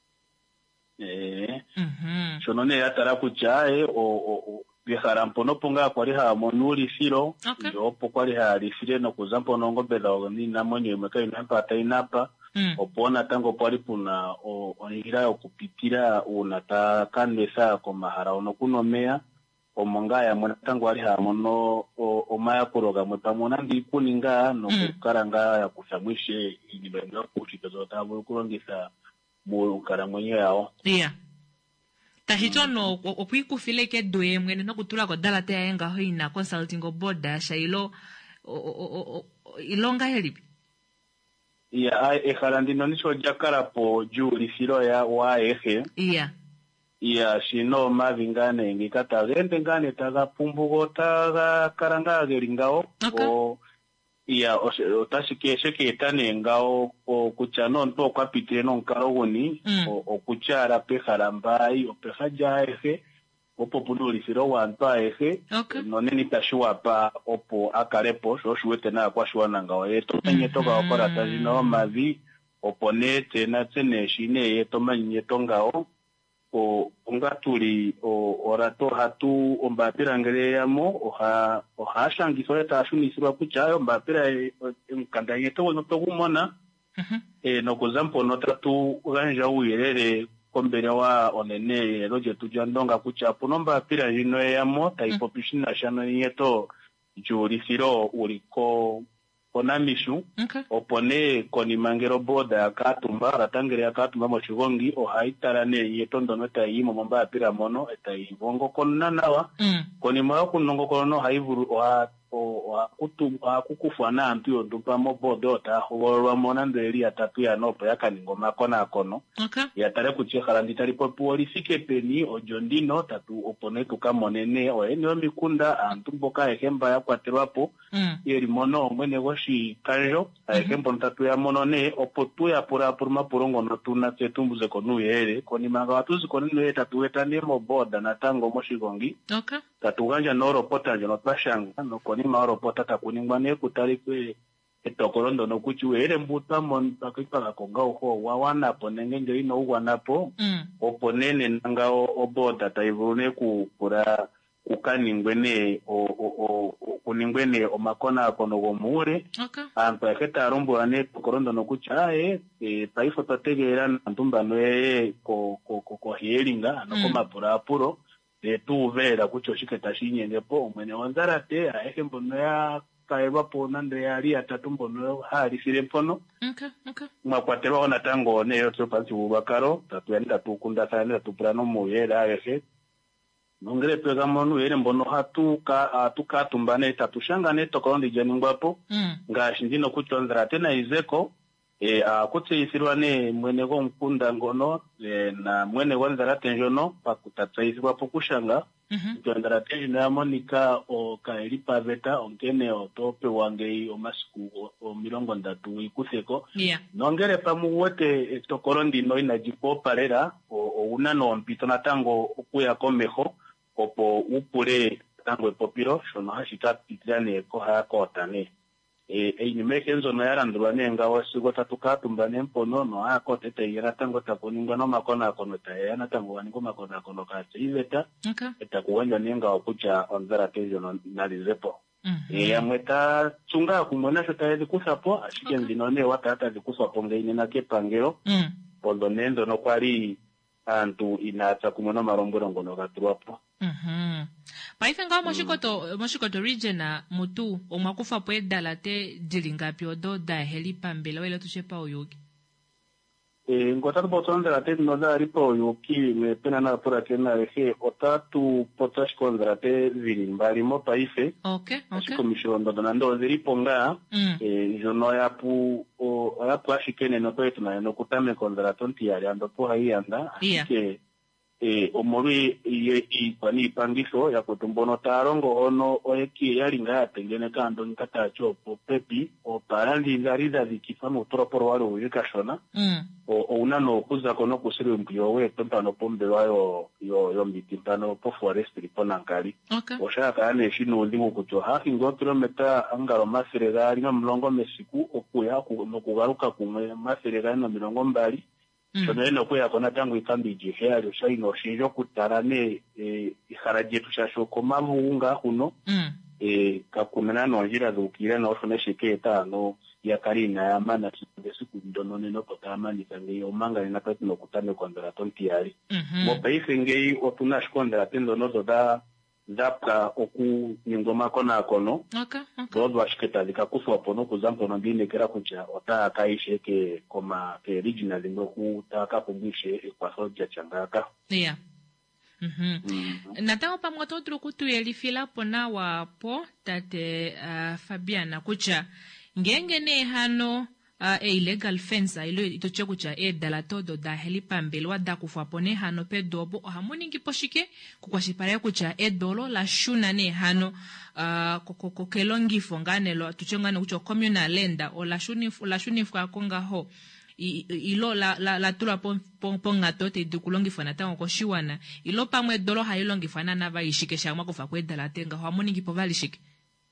shono ne yatara kuchae o biharampono ponga kwali ha monuli filo yo po kwali hali file no kuzampo nongo beza ni namonye meka inapata inapa opona tango pali puna onigira okupitira unata kanesa ko mahara ono kunomea omonga ya mwana tango ali ha mono omaya kuroga mupamona ndikuninga nokukaranga ya kushamwishe ilibenga kushikazo tabu kulongisa mu karamwenyo yao. Yeah. Tahito no opikufile ke doye mwene no kutula ko dala te ayenga hoina consulting board shailo ilonga helibi. Yeah, ekharandino nisho jakara po juli filo ya wa ehe. Yeah. Yeah, shino mavingane ngikata gende ngane taga pumbugo taga karanga gelingao. Okay. Yeah, otashikeshe ketane ngao kuchano nto kwa piteno nkarogoni okuchara pe harambai opehaja ehe opo puduli siro wanta ehe. Okay. Noneni tashuwa pa opo akarepo shoshuwete na kwa shuwana ngao yeto toka okora tajino mavi oponete na tsene shine yeto manyeto ngao ongatuli orato hatu ombapira ngere yamo oha shangiso eta ashunisirwa kuchayo mbapira mkanda yeto no togumona no kuzampo no tatu ganja uyerere kombere wa onene roje tujandonga kuchapo no mbapira jino yamo taipopishina shano yeto juri siro uliko konamishu. Okay. Opone koni mangero boda akatumba ratangere akatumba mochigongi ohaitara ne yetondo nota yimo momba pira mono eta ibongo konanawa koni mwa kunongo kono haivuru akukufana antu ndupa mo bodota holwa mona ndeli atatu ya nopo yakaningoma kona kono. Okay. Yatare kuchekhala nditali popolifike peni ojondino tatu opone tukamonene oenyo mikunda antu mboka ehemba yakwaterwapo yeri mono mwene goshi kanjo ehembo ntatu ya mono ne opotu ya pura mapurongo no tuna tetumbuze konu yere koni manga watuzi konu yeta tuwetane mo boda na tango moshigongi. Okay. Tatu ganja noro pota jono pashanga no koni maoro pota takuningwane kutali kwe etokorondo no kuchiwere mbuta mon pakipaka konga ho wawana ponenge njo ino ugwanapo oponene nanga oboda taivune kupura kukaningwene kuningwene omakona akono gomure. Okay. Ampa keta rumbo ane tokorondo no kuchae taifo tategera ntumba noe ko healinga no koma purapuro tuuvera kucho shiketa shinyengepo omwene wanzarate ahembo no ya kaeba pona ndo yali atatumbo no hali sire mpono. Okay. Okay. Mwakwaterwa ona tango ne yoto pansi bubakaro tatuyanda tukunda sana tupurano muyera ehe nongere pega monu yere mbono hatuka tumbane tatushangane tokorondi janingwapo ngashi ndino kuchonzera tena izeko kutse isirwane mwene go mkunda ngono na mwene wanzara tenjono pakutatsaizwa pokushanga kuchonzera tenjono ya monika kaelipa veta onkene otope wangei omasiku mirongo ndatu ikuseko. Yeah. Nongere pamuwote tokorondi no inajipoparera unano mpito na tango okuya komeho opo upure tango epopiro shono hashika pitrane ko hakotane inimeke nzo no yarandurwane ngawa sigo tatukaatumbane mpono no hakotete yera tango takuningwa no makona kono tayana tango waningo makona kono kase iveta. Okay. Etakuwanja nenga okucha onzara kejo no nalizepo. Amweta tsunga kumona shota kusapo ashike ndinone watata zikusapo ngeine na kepangero pondonendo no kwali antu inatsa kumona marombero ngono gatruapo. Paife ngawa moshikoto region mutu omwakufa po edala te dilingapi odo da heli pambela wele tushepa oyogi. Ngotatu potondra te no da ripo oyoki me pena na pura kena eje otatu potash kondra te zilimbari mo paife. Okay. Okay. Ashiko mishondo donando ziripo nga jono yapu ashikene no toetu na no kutame kondra tonti yari ando po hai anda ashike omori pani pangiso ya kutumbono tarongo ono oeki yalinga atengene kando nkatacho po pepi o parandi ngarida zikifamo troporo walo uyikashona unano kuza kono kusiri mpyo we tontano pombe wayo yo mbitintano po forestry ponankali. Okay. Oshaka ane shino ndimo kucho hafi kilometer angaro masirega linga mlongo mesiku okuya no kugaruka kumwe masirega no milongo mbali. Shono eno kuya kona tangu ikambi jihari shaino shinjo kutarane iharaje tushashoko mavunga kuno kakumena no njira dhukira na ofune shiketa no ya karina ya mana siku ndonone no potamani kange omanga ina pati no kutame kondra tonti yari mo paise ngei otuna shkondra tendo no da zapka oku nyingoma kona kono dodo washiketa likakuswa pono kuzampo na mbine kera kucha ota kaishe ke koma ke regional ngoku taka kumbishe kwa soja changaka yeah nataka pamoja otro kutu elifila pona wapo tate Fabiana kucha ngengene hano illegal fence ilo itoche kucha dala todo da heli pambele wada kufapone hano pe dobo hamoni ngiposhike kukwashipara kucha dolo la shuna ne hano kokelongi fongane lo tuchengane kucho communal lenda o la shuni fwa konga ho ilo la tula ponga tote dukulongi fana tango koshiwana ilo pamwe dolo hayilongi fana na vaishike shamwa kufa kwedala tenga hamoni ngipovalishike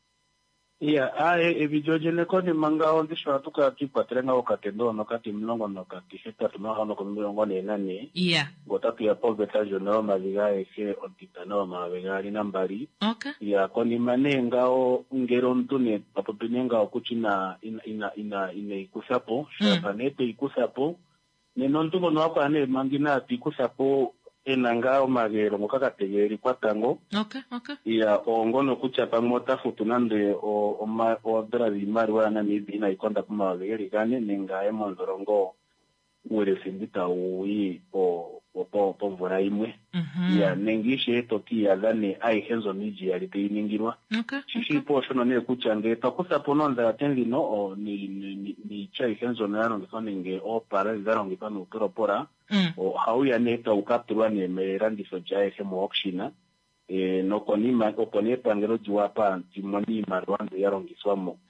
ebijoje lekoni manga ondi shwatuka tipatrenga okatendo nokati mlongo nokati heta tumaha ko mlongo nani gotatu ya pobeta jono maviga eke ontitano maviga nambari koni manenga o ngero ntune papopenenga okuchina ina ikusapo shapanete ikusapo neno ntungo nwako ane mangina ikusapo enanga omagero mukakategeri kwatango ongono kuchapa mota futunande o dradi mari wana nibina ikonda kuma vegeri gane ninga emondorongo were simbita ui po vora imwe nengishe toki ya dane ai henzo miji ya lite iningirwa shishi po shono ne kuchange takusa pononda atendi no ni chai henzo na yano nge o para zaro ngipano utoropora o hauya neta ukapturwa ne merandi sojae hemo okshina no konima opone pangero juapa timoni marwande yarongiswamo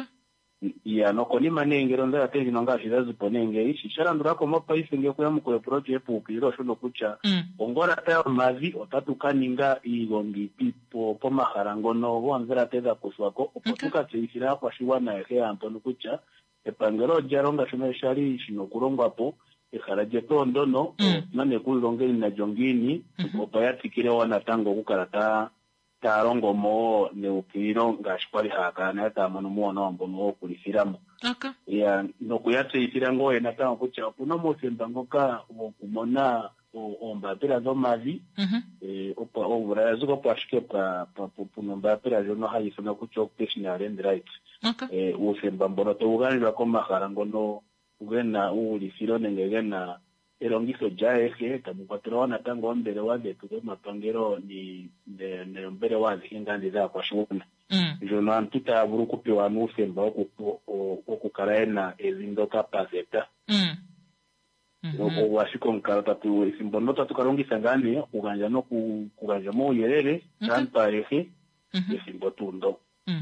no konima nengero nda atendi nonga shidazu ponenge ishi sharandura ko mapa isenge kuyamu ko project pukiro shono kucha ongora ta mazi otatu kaninga igongi pipo poma harango no wanzera teza kuswako opotuka tseisira kwa shiwana ehe antonu kucha epangero jaronga shono shari shino kurongwa po ekaraje tondo no nane kulongeni na jongini opayati kile wana tango kukarata tarongo mo ne ukiro ngashkwali hakana ata mono muona mbono kulifiramo no kuyate ifirango ena tango kucha kuno mo sembango ka kumona omba pera do mazi opa ovra zuko pashike pa punomba pera no hayifuna kucho personal and right o sembambo to uganira ko maharango no ugena ulifiro nengegena elongiso jae tamupatrona tango mbere wade tuwe mapangero ni mbere wade ingandi za kwa shuna jono antita buruku pewa nusemba okukaraena ezindoka paseta washiko mkarata tu simbonota tukarongisa ngani uganja no kuganja mo yerere tanta ehe esimbotundo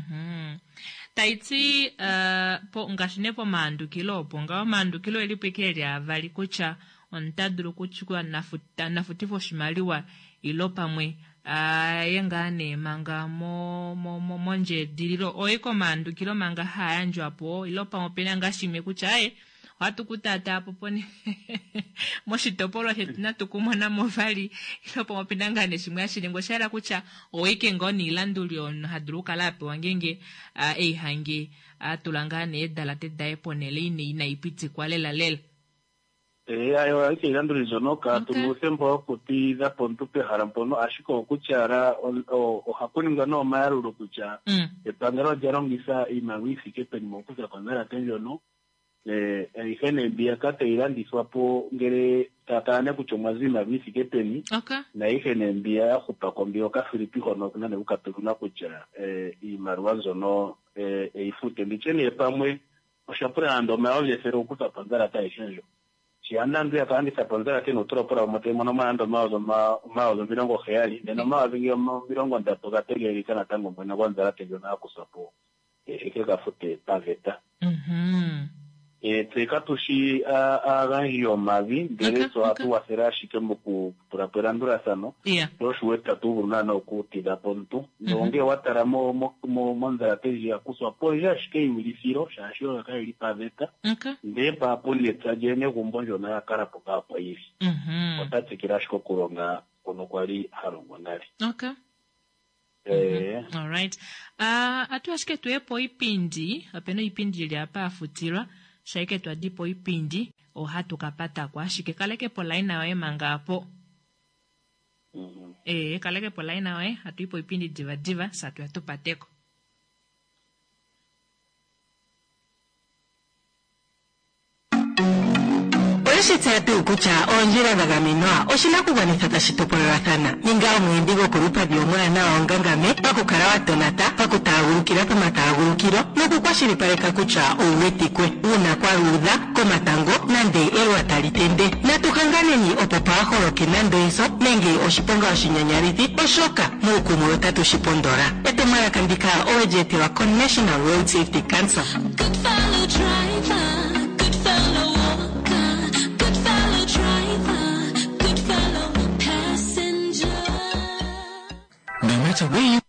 taiti po ngashinepo mandukilo ponga mandukilo elipekeri avali kucha ontadru kuchukua nafutifo shimaliwa ilo pamwe yengane manga monje dililo oiko mandukilo manga hayanjo apo ilo pamwe pena ngashime kucha watu kutata apo pone moshitopolo hetina tukumona movali ilo pamwe pena ngane shimwe ashilingo shara kucha oike ngoni ilandulio hadruka lape wangenge hange tulangane edala teda eponele ina ipiti kwa lela ayo ake ilandulio noka tumusembo kuti da pontupe harampono ashiko kuchara o hakuninga no mayaruro kucha epangero jarongisa imawisi kepeni mokuza kwanzara tenjo no ihene bia kate ilandiswa po ngere tatane kuchomazima visi kepeni na ihene bia kupakombio ka Filipi hono kunane ukapeluna kucha imarwazo no ifute ndicheni epamwe oshapura ando maole fero kuta panzara ta ishenjo chiandandu yakandisa panzara teno tropora motemo no mando maozo mirongo khayali neno mavingi mirongo ndato gategeri kana tango mwana kwanza tenjo na kusapo ekeka fute paveta tsekatushi aganjio mavi derecho atu waserashi kembo puraperandura sano toshueta tu burunano kutida pontu nonge watara monza teji ya kuswa poja shike imilifiro shashio ka ilipaveta ndepa poleta jene kumbonjo na karapo kapa hivi otati kirashiko kuronga kono kwali harongonali all right atu ashike tuepo ipindi apeno ipindi ili hapa afutirwa shaike twadipo ipindi o hatu kapata kwa shike kaleke polaina we mangapo Kaleke polaina we hatuipo ipindi diva satu yatupateko. Oleshitseatu kucha onjira dhagaminwa oshinakuwanitha tashitopolelathana ninga omwendigo kulupa byomwana ongangame pakukala watonata pakutaagulukira pomataagulukiro nokukwashilipaleka kucha owuwetikwe uuna kwaluudha komatango nande elwa talitende natuhanganeni opo paaholoke nando eso nenge oshiponga oshinyanyalithi oshoka muukumwe otatu shipondola etumwalakandika owejeetelwa National Road Safety Council. Good fellow driver, good fellow walker, good fellow driver, good fellow passenger. No matter where you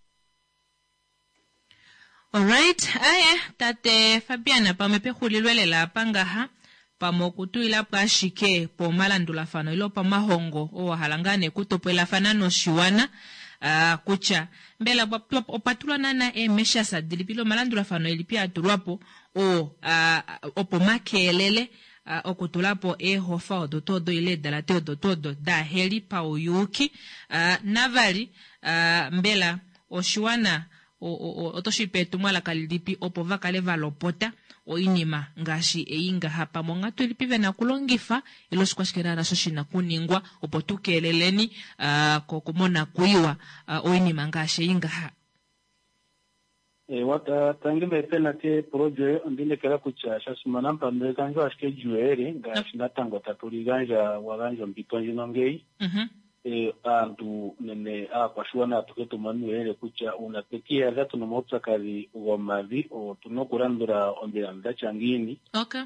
Alright, aya tate Fabiana pamepe khulilwelela pangaha pamokutuila pashike pomalandula fano ilo pamahongo owahalangane kutopela fanano shiwana kucha mbela opatulwa nana mesha sadilipilo malandula fano ilipia atulwapo opo makelele okutulapo hofa odotodo ile dalate odotodo da heli pa uyuki navali mbela oshiwana otoshipetu mwala kalilipi opo vakale valopota oinima ngashi einga hapa monga tulipive na kulongifa ilo sikwashikera naso shina kuningwa opo tukeleleni kokumona kuiwa oinima ngashi einga ha wata tangile pena te proje ndile kala kuchasha sumana mpambe kanjo ashike juere ngashi natango tatuliganja waganja mpitonji nongei antu nene kwashuana tuketu manuele kucha unapekia zatu nomotsa kazi ugomavi o tunokurandura ombira ndachangini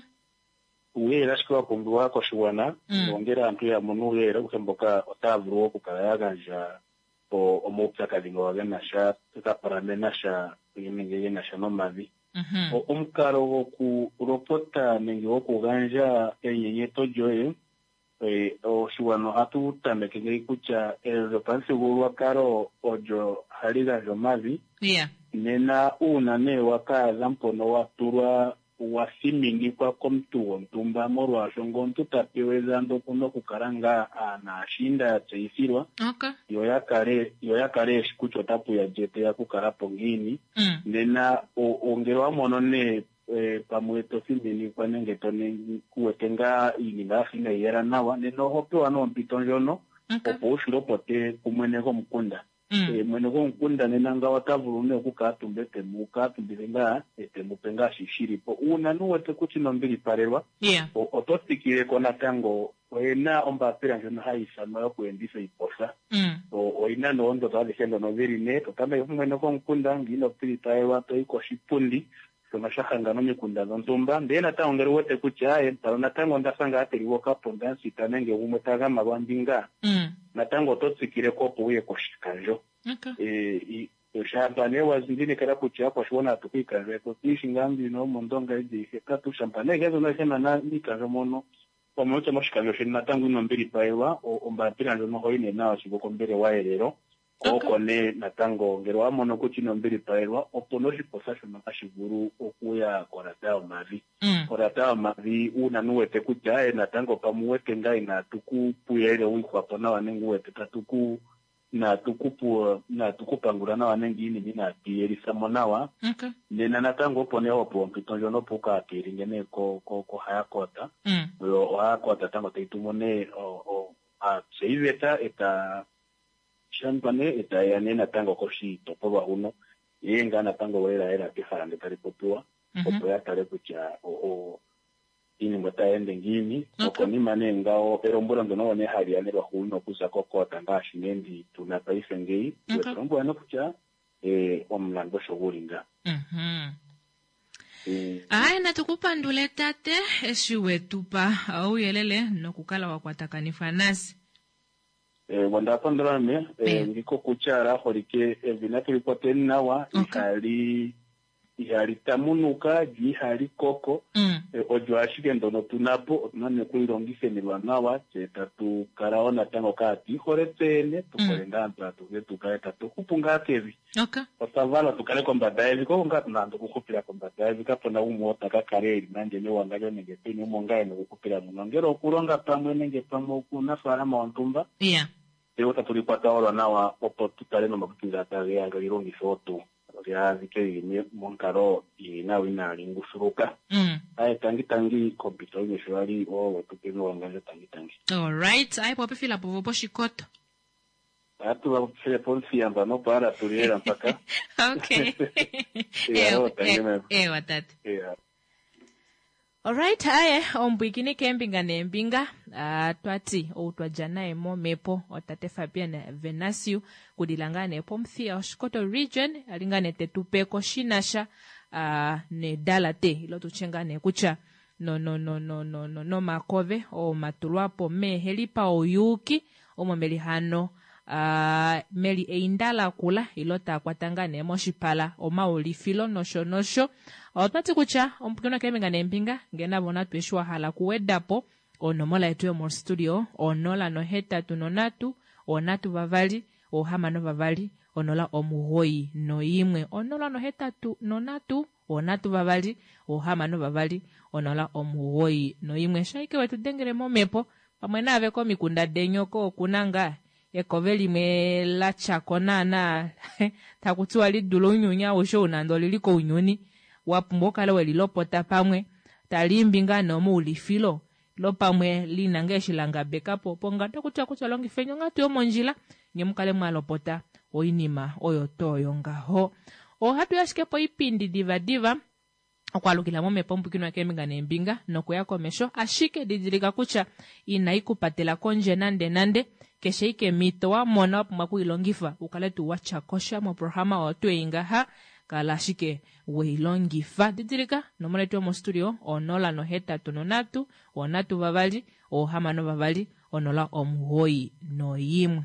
uwe rashikwa kumbu wako shuana ngongera antu ya munuele ukemboka otavuru okukala yaganja o omotsa kazi ngowagenasha tukaparamenasha yenasha nomavi omukalo wokuropota nenge wokuganja enyenyeto joye oshiwano hatu tamekenge kucha pansi wulwakalo ojo haliga jomavi nena una ne wakaza mpono watulwa wasiminikwa komuntu wontumba molwasho ngontu tapiweza ndokuno kukaranga na shinda tseisirwa yo yakale eshikucho tapu ya jete ya kukarapo ngini nena ongerwa mono ne pamweto simbini kwa nenge tone kuwetenga ininga finga yera nawa neno hope wano mpitonjono opo ushiropote kumweneko mkunda mweneko mkunda nenanga watavulune kukatumbe temuka tumbirenga temupenga shishiripo una nuwete kuchinombili parelwa otosikire kona tango oina omba pera njono haisa no kuendisa iposa oina no ondo twadishendo no virine totame mweneko mkunda ngino pili taewa toiko shipundi tunashahanga no mikunda ntumba ndena taongere wote kuchaye natango ndasanga ateliwo kapo ndansi tanenge umutaga mabandinga natango totsikire kopo uye koshikanjo champagne wazindine kala kucha kwa shona tukikanje ko tishingambi no mondonga idi katu champagne gezo na sema na nikanjo mono kwa moto moshikanjo shina tango no mbili paiwa omba pira no hoine na shiboko mbere waelero okone natango ngerwa mono kuchino mbili paelwa oponoshi posasho makashiguru okuya koratao mavi una nuwete kuchae natango pamuwete ngai na tuku puyele wikwa pona wanenguwete tatuku na tukupangura na wanengi ini bina pieri samonawa nena natango pone opo mpitonjo no puka apiri ngene ko hayakota hayakota tango teitumone seiveta eta champagne eta yanena tango koshi topoba uno yenga na tango wera era kifarande talipotua opo ya tale kucha ini mutaende ngini oko ni manenga erombora ndono ne hali yanelwa huno kuza kokota ngashi nendi tunapaife ngei erombora ano kucha omlando shogulinga aya natukupandule tate eshiwe tupa au yelele nokukala wakwatakanifa nasi wanda pandorame ngiko kuchara horike vinatu lipoteni nawa ihali tamunuka ihali koko ojo ashike ndono tunapo nane kuilongise nilwa nawa cheta tukaraona tango kati horetsene tukolenda anta tukaeta tukupunga kevi otavala tukale kombada hivi ko ngati nando kukupira kombada hivi kapona umota kakareli nanje ne wangayo nenge pini umongaye nokupira munongero kulonga pamwe nenge pamwe kuna fara maontumba Eota tulipata ora nawa opo tutale no makutinda tagea ngalirongi soto. Ya zike ni monkaro ina wina lingusuruka. Ai tangi kompito ni shwari o tukino wangaje tangi. All right, ai pope fila povo shikoto. Atu wa file amba no para tuliera mpaka. Okay. Watatu. Yeah. Alright, aye, ombwikini kembinga nembinga, twati, outwajana emo mepo, otate Fabian Venasio, kudilangane epo mthia oshikoto region, alingane tetupeko shinasha, ne dalate, ilo tuchengane kucha, no makove, o matuluapo me helipa o yuki, o mameli hano, meli eindala kula, ilota kwa tangane moshipala, o maulifilo nosho, otwati kucha ompukino kembinga nembinga ngena bona tweshwa hala kuwedapo onomola yetu yo studio onola no heta tunonatu onatu vavali ohama no vavali onola omuhoi no imwe onola no heta tunonatu onatu vavali ohama no vavali onola omuhoi no imwe shaike wetu dengere momepo pamwe nave ko mikunda denyoko kunanga ekoveli me la chakona na takutua lidulo unyunya osho unandoli liko unyuni wapumboka lewe lilopota pamwe talimbinga no mulifilo lo pamwe linangeshi langa bekapo ponga takutia kuchalongi fenyo ngatu yo monjila nyemukale mwalopota oinima oyo toyo ngaho o hatu yashikepo ipindi diva okwalukila mome pompukino ya kembinga nembinga noko yako mesho ashike didilika kucha inaikupatela konje nande keshe ike mito wa mona pumaku ilongifa ukaletu wachakosha mo programa otwe ingaha kala shike weilongifa didilika nomoletu mo studio onola no heta tunonatu onatu vavali ohama no vavali onola omuhoi no yimwe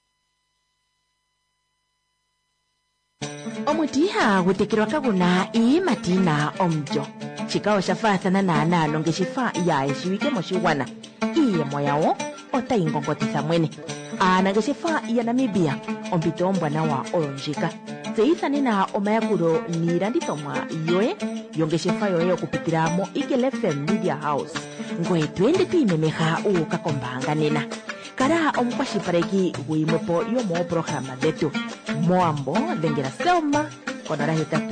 omutiha gutekirwa kaguna imatina omjo chikao shafathana na longeshifa ya eshiwike moshiwana iye moyawo otaingongotitha mwene anangeshifa ya Namibia ompito ombwana wa olonjika zeithanina omayakulo niilandithomwa yoye yongeshefa yoye okupitira mo Eagle FM Media House ngoye twende twiimemeha uukakombanga nena kala omukwashilipaleki gwiimwepo yomoopologama dhetu moambo dhengela Selma konola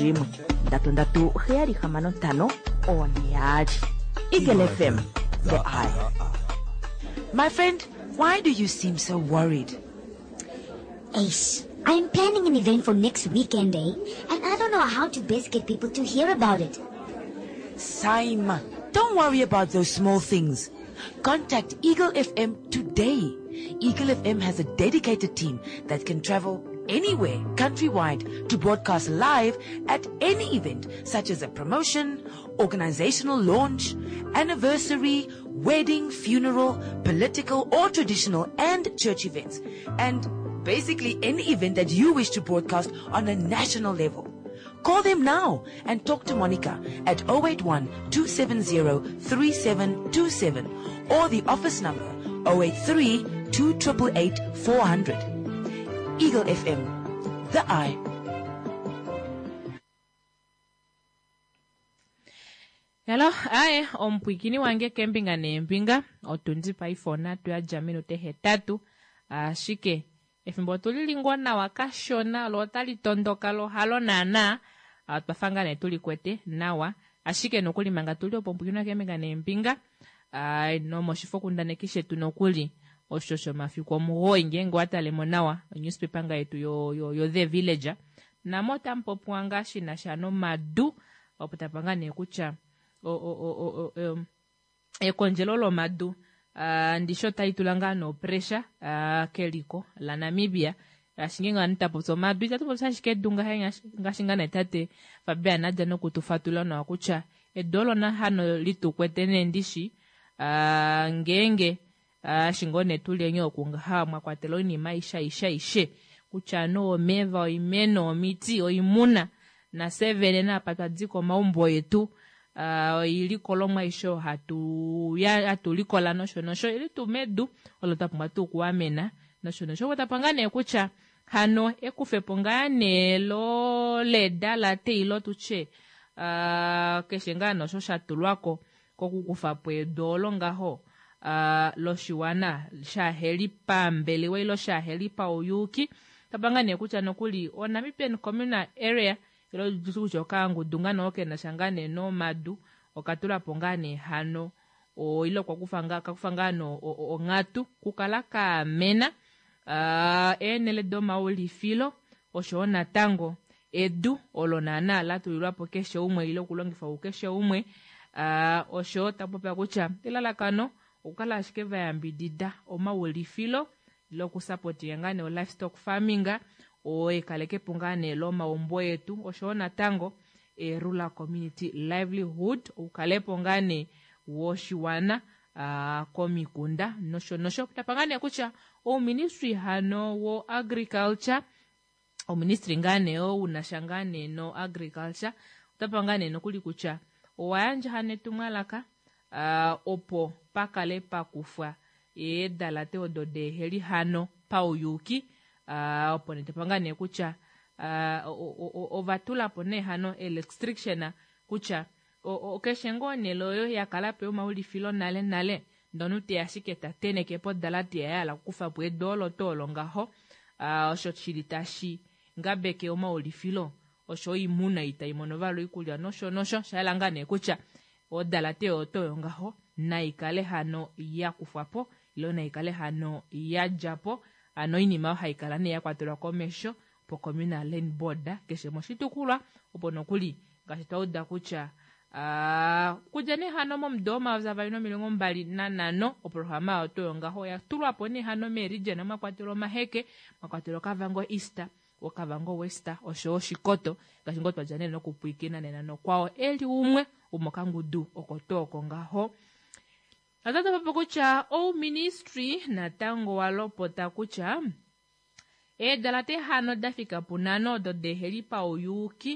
81 oneyali Eagle FM the eye. My friend, why do you seem so worried? Ace, I'm planning an event for next weekend, and I don't know how to best get people to hear about it. Saima, don't worry about those small things. Contact Eagle FM today. Eagle FM has a dedicated team that can travel anywhere countrywide to broadcast live at any event, such as a promotion, organizational launch, anniversary, wedding, funeral, political or traditional and church events, and basically any event that you wish to broadcast on a national level. Call them now and talk to Monica at 081-270-3727 or the office number 083-288-400. Eagle FM, the eye. Hello, aye, ompwikini wange kembinga nembinga, otunzi paifona tuya jamino tehe tatu, shike, efimbo tulilingwa na wakashona, lo tali tondoka lo halo nana, twafanga netuli kwete, nawa, ashike nokuli manga tuli opompwikini wa kembinga nembinga, no moshifoku ndanekishe tunokuli, oshosho mafiko muhoi ngengo watalemo nawa, newspaper nga yetu yo The Villager, na mota mpopuanga shinashano madu, oputapanga nekucha, ekonjelolo madu ndisho taitulanga no pressure keliko la Namibia shingenga nitaposo madu tatupo sashike dunga henga ngashinga netate Fabian naja no kutufatula na kucha edolo na hano litukwetene ndishi ngenge shingone tuli enyo kunga mwa kwateloni maisha ishe kucha no meva imeno miti oimuna na 7 na patadziko maumbo yetu ilikolomwa isho hatulikola nosho ili tumedu olotapumba tukuwamena nosho watapangane kucha hano ekufepongane lo ledala te ilo tuche keshenga nosho shatulwako kokukufa pwe dolo ngaho loshiwana shaheli pambelewa ilo shaheli pa uyuki tapangane kucha nokuli Onamibian communal area ilo kuchoka ngudungana oke na shangane no madu okatula pongane hano o ilo kwa kufangano o ngatu kukala kamena enele doma ulifilo oshoona tango edu olonana latu ilwapo keshe umwe ilo kulongifa ukeshe umwe osho tapopa kucha ilalakano ukala ashikeva yambidida oma ulifilo ilo kusupport yangane o livestock farming o ekaleke pungane lo maombo yetu oshoona tango rural community livelihood ukalepo ngane woshiwana komikunda nosho tapangane kucha o ministry hano wo agriculture o ministry ngane o unashangane no agriculture tapangane nokuli kucha o wayanja hane tumwalaka opo pakale pakufa dalate odode heli hano pa uyuki opo netapangane kucha ovatula pone hano restriction kucha okeshengone loyo yakalape maulifilo nale ndonute yashiketa tene kepo dalati yala kufa pwe dolo tolo ngaho osho chilitashi ngabeke maulifilo osho imuna imonovalo ikulya nosho shalangane kucha odalate otoyo ngaho naikale hano yakufapo ilo naikale hano yajapo ano inima haikalane yakwatulwa komesho po communal land board keshe moshitukulwa opo nokuli ngashitauda kucha kuja ne hano momdoma za vaino 25 oprohama otoyo ngaho yatulwapo ne hano merijana makwatelo maheke makwatelo kavango easter okavango wester osho shikoto ngashingotwa jane nokupwikina nena nokwao eli umwe umokangudu okotoko ngaho atata papo kucha o ministry na tango walopota kucha dalate hano dafika punano do deheli pa uyuki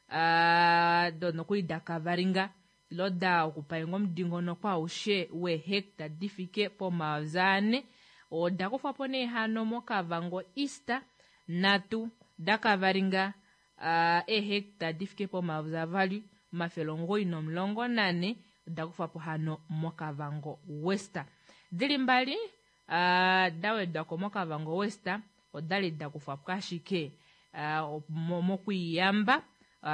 do nokuli dakavaringa loda okupayengo mdingono kwa ushe we hekta difike po mazane o dakufa pone hano mokavango easter natu dakavaringa hekta difike po mazavali mafelongo inomlongo nane dakufa po hano mokavango wester dili mbali dawe dako mokavango wester odali dakufa kashike mokwiyamba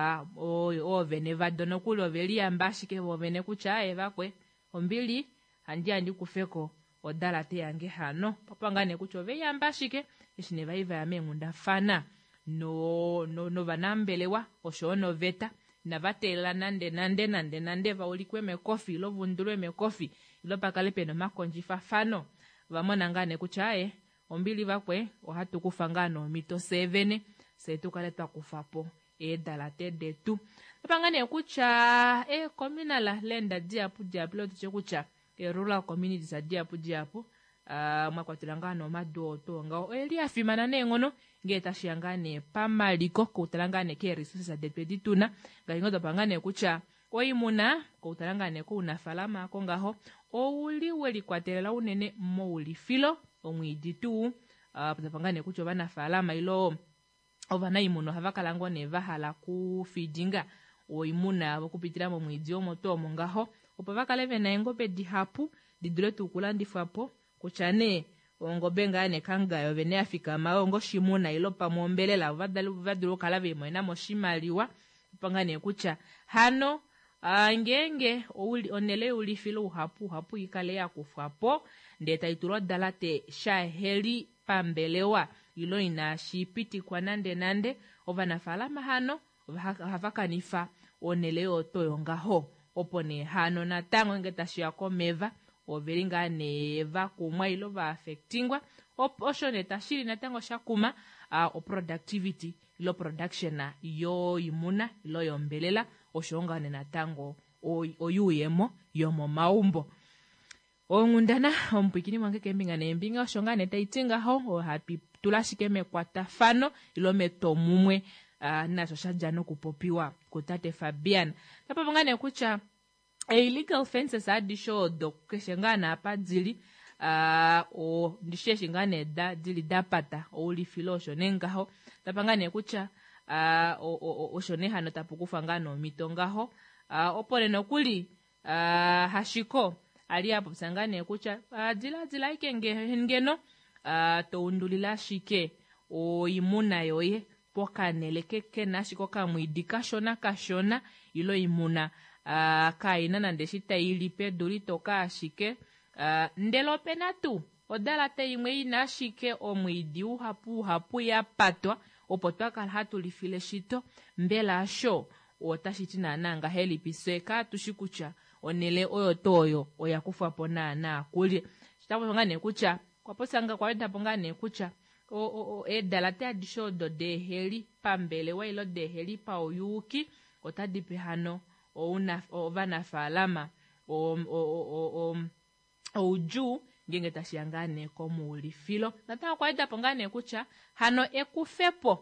ovene vadono kuli oveliyamba ashike ovene kucha evakwe ombili andi kufeko odala te yange hano papangane kucha oveyamba ashike eshine vaiva yamengunda fana no vanambelewa osho noveta navatela nande vaulikwe mekofi lo vundulwe mekofi ilo pakale peno makonjifa fano vamonangane kucha ombili vakwe ohatu kufangano mito 7 setukaletwa kufapo dalate detu tapangane kucha communal land diapu lo tuche kucha rural communities diapu mwakwatulangano madoto ngao eli afimana nengono ngeta shiyangane pamaliko kutalangane ke resources adepedituna ngaingodo pangane kucha oimuna kutalangane ko unafalama ako ngaho ouliwe likwatelela unene mo ulifilo omwiditu tapangane kucho banafalama ilo ovana imuno havakalangwa nevahala kufidinga oimuna vokupitila momwidzi omotomo ngaho opo vakaleve na engobe dihapu didule tukulandifapo kuchane ongobe ngane kangayo vene afika maongo shimuna ilo pamombelela vadulu kalave moena moshimaliwa pangane kucha hano ngenge onele ulifilo uhapu ikale ya kufapo ndeta itulwa dalate shaheli pambelewa ilo inashipiti kwa nande ovanafalama hano havakanifa onele otoyo ngaho opone hano na tango ngetashiya komeva ovelinga neva kumwa ilo vaafektingwa osho netashili na tango shakuma o productivity ilo production yo imuna ilo yombelela oshongane na tango oyuyemo yomo maumbo ongundana ompikini mwange kembinga nembinga oshongane taitinga ho o happy tulashike mekwata fano ilo metomumwe naso shajano kupopiwa kutate Fabian tapangane kucha illegal fences adisho do keshengana apa dzili o ndisheshingane dzili dapata oli filosho nengaho tapangane kucha oshone hano tapukufangano mitongaho opone nokuli hashiko ali apo sangane kucha zila ike ngeno to undulila shike o imuna yoye pokanele keke nashiko kamwidika kashona ilo imuna kaina na ndeshita ilipe duri toka ashike ndelo penatu odala te imwe inashike omwidi uhapu ya patwa opotwa kalhatu lifile shito mbela asho otashitina nanga heli piseka tushikucha onele oyo toyo oyakufa pona na kuli chitapo ngane kucha kwaposanga kwawenda pongane kucha edala te adisho do deheli pambele wa ilo deheli pa oyuki otadipe hano vana falama uju ngenge tashiangane komuli filo nataka kwaida pongane kucha hano ekufepo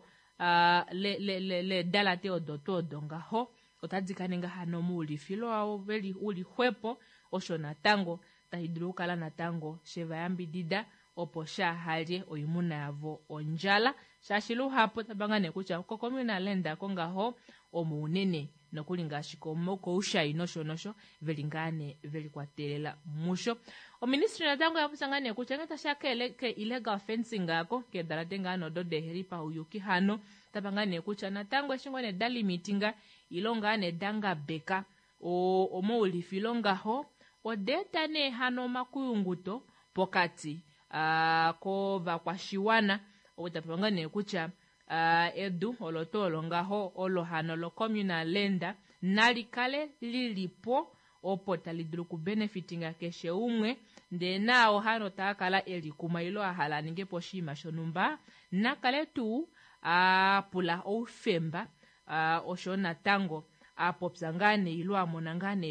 le dala te odoto ngaho otadzikanenga hano muli filo au veli uli hwepo osho natango tahidrukala natango sheva yambidida opo shahalye oyimuna yavo onjala shashilu hapo tabangane kucha kokomuna lenda kongaho omunene nokulinga shikomoko ushayi nosho velingane velikwatelela musho oministri natango yapusangane kucha ngata shakele ke illegal fencing ako ke dalatengano do deheri pa uyuki hano tabangane kucha natango eshingone dali mitinga ilongane danga beka omo ulifilonga ho odetane hano makuyunguto pokati ko vakwashiwana otapangane kucha edu olotolo ngaho olohano lo communal lenda nalikale lilipo opo talidru ku benefitinga keshe umwe nde nao hano takala elikuma ilo ahala ninge poshima shonumba nakale tu pula ofemba oshona tango apopsangane ilo amonangane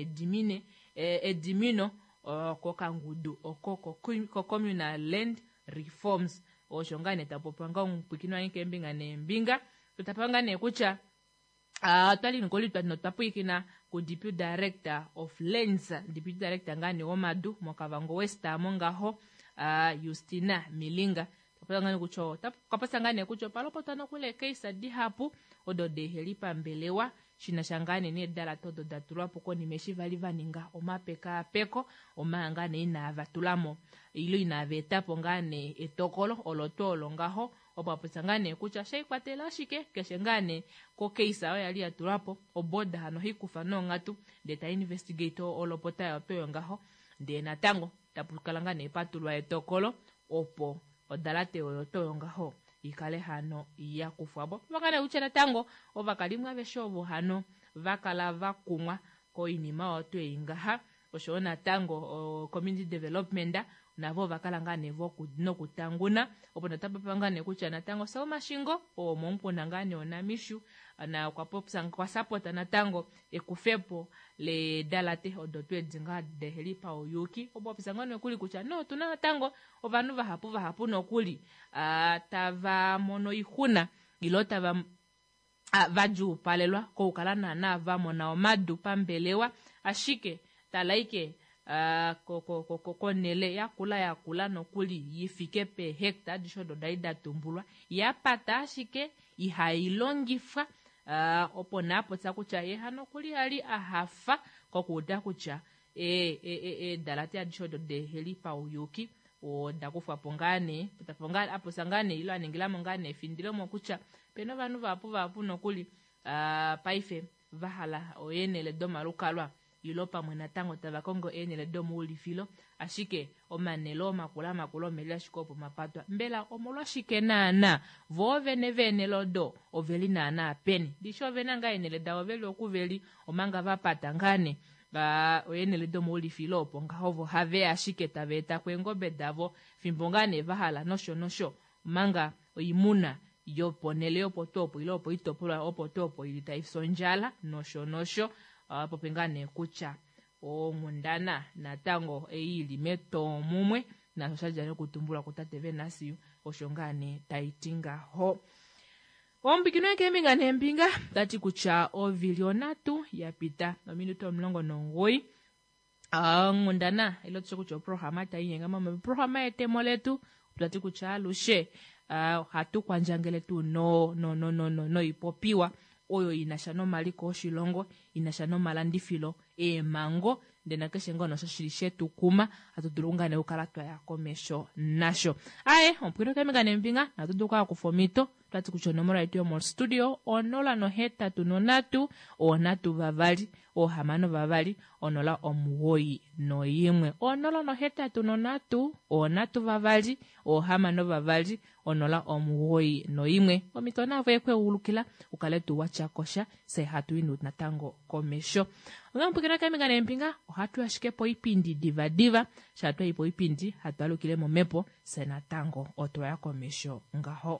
edimino kokangudu ko communal land reforms oshongane tapopanga mpikino yake mbinga tutapangane kucha twali ngoli twano tapukina ku deputy director of lands deputy director ngane omadu mokavango west amongaho Justina Milinga tapangane kucho kapasangane kucho palopo tano kule case dihapu odode helipa mbelewa shina shangane ni dala todo datulwa poko nimeshivali vaninga omapeka peko omangane inava tulamo ilo inaveta pongane etokolo olotolo ngaho opapusangane kucha sheikwatela shike keshengane ko case ayo yali atulapo oboda hano hikufa no ngatu data investigator olopota yoto ngaho de natango tapukalangane patulwa etokolo opo odalate oyoto ngaho ikale hano yakufwabo vakale uchena tango ovakalimwa veshovo hano vakala vakumwa ko inima oto ingaha oshona tango community development navo vakalangane voku nokutanguna opo natapangane kuchana tango sawo mashingo o mompona ngane onamishu na kwapopsanga kwa support na tango ekufepo le dalate odotwe dzinga deheli pa oyuki obo pisangane kuli kucha no tuna tango ovanu vahapu nokuli tava mono ihuna ilota va vaju palelwa ko ukalana na va mona omadu pambelewa ashike talaike konele yakula nokuli yifike pe hectare dishodo daida tumbulwa yapata ashike ihailongifwa opo napo tsakucha ye hano kuli ali ahafa kokuda kucha dalati adishodo de heli pa uyuki o dakufa pongane putapongane apo sangane ilo anengila mongane findilo mokucha peno vanu vapu nokuli paife vahala oyenele domalukalwa ilo pamwe natango tavakongo enele domu ulifilo ashike omanelo makula melia shikopo mapatwa mbela omolwa shike nana vene lodo oveli nana peni disho venanga enele da oveli okuveli omanga vapata ngane oyenele domu ulifilo opo ngahovo have ashike taveta kwengobe davo fimbongane vahala nosho manga oimuna yoponele opotopo ilo opo itopola opotopo ilitaifsonjala nosho popengane kucha omundana natango eili meto mumwe na soshaja kutumbula kutateve nasiyo oshongane taitinga ho ombikino yake mingane mbinga dati kucha ovilionatu yapita no minuto mlongo nongoi ngundana ilo tsokucho programa tainyenga mama programa etemoletu dati kucha lushe hatu kwanjangele tu no ipopiwa oyo inashano maliko shilongo inashano malandifilo mango ndena keshengono shoshilishe tukuma atudurungane ukalatwa ya komesho nasho aye ompwiro kemigane mbinga natuduka kufomito twati kuchonomora itu yo studio onola no heta tunonatu onatu vavali ohamano vavali onola omugoyi no yimwe onola no heta tunonatu onatu vavali ohamano vavali onola omugoyi no yimwe omitona vekwe ulukila ukaletu wachakosha se hatu inu natango komesho ngampukira kemigane mbinga ohatu yashikepo ipindi diva diva shatwa ipo ipindi hatu alukile momepo se natango otwa ya komesho ngaho.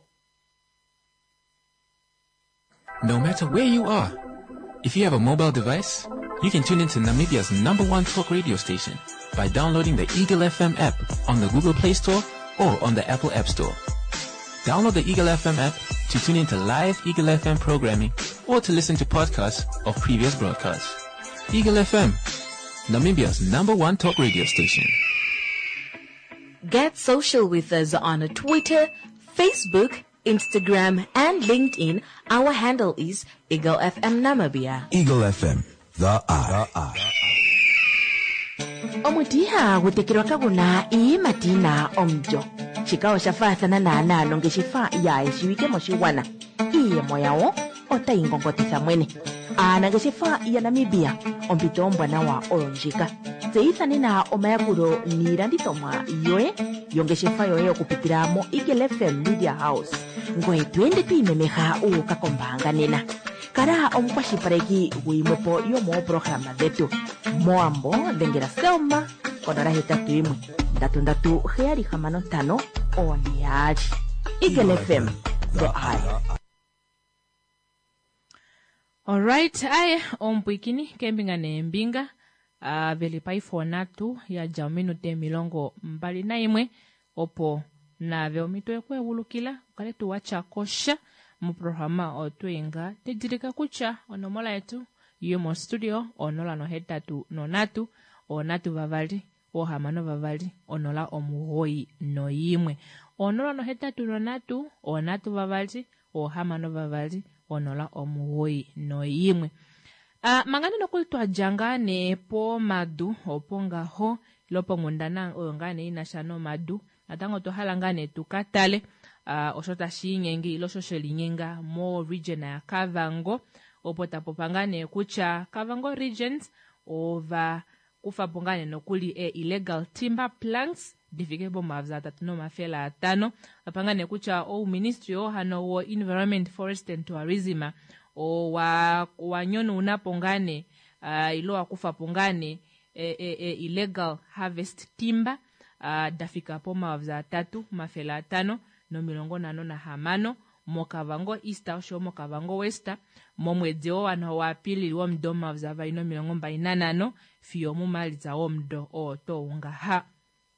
No matter where you are, if you have a mobile device, you can tune into Namibia's #1 talk radio station by downloading the Eagle FM app on the Google Play Store or on the Apple App Store. Download the Eagle FM app to tune into live Eagle FM programming or to listen to podcasts of previous broadcasts. Eagle FM, Namibia's #1 talk radio station. Get social with us on Twitter, Facebook, Instagram, and LinkedIn. Our handle is Eagle FM Namibia. Eagle FM, the eye. Omutiha gutekirwa kaguna matina omjo. Chikao shafathana na anano ngeshifa ya eshiwike moshiwana. Iye moyao otaingongotitha mwene. Ana ngeshifa ya Namibia ompito mbwana wa olonjika. Zeithani na omayakuro nirandithomwa yoe yongeshifa yoe okupitiramo Eagle FM Media House. Ngwe twende tuimemeha ukakombanga nena. Kara omukwashipareki wimwepo yomo programa dhetu. Moambo dengera Selma konora hetatu imwe. Ndatu heari hamano tano oniaji. Eagle FM, the eye. Alright, aye ompwikini kembinga nembinga velipai fonatu ya jaminu te milongo mbali na imwe opo na veomito ekwe ulukila ukaletu wachakosha muprograma otwenga tijirika kucha onomola yetu yomo studio onola no hetatu nonatu onatu vavali ohamano vavali onola omugoyi no yimwe onola no hetatu nonatu onatu vavali ohamano vavali onola omugoyi no yimwe. Mangani no kulitwa jangane po madu oponga ho lopo ngundana oyongane inashano madu natango tohalangane tukatale oshota shinyengi ilosho shelinyenga mo region ya Kavango opota popangane kucha Kavango regions over kufa pongane no kuli illegal timber planks difike bo mavza tatuno mafela atano apangane kucha o ministry o hano wo environment forest and tourism o wa nyono unapongane ilo wakufa pongane illegal harvest timber dafika po mavza tatu mafela atano no milongo nano na hamano mo Kavango East osho mo Kavango West mo mwezi o wana wa pili wo mdo mavza va ino milongo mba inanano fiyo mu maliza o mdo o to unga ha.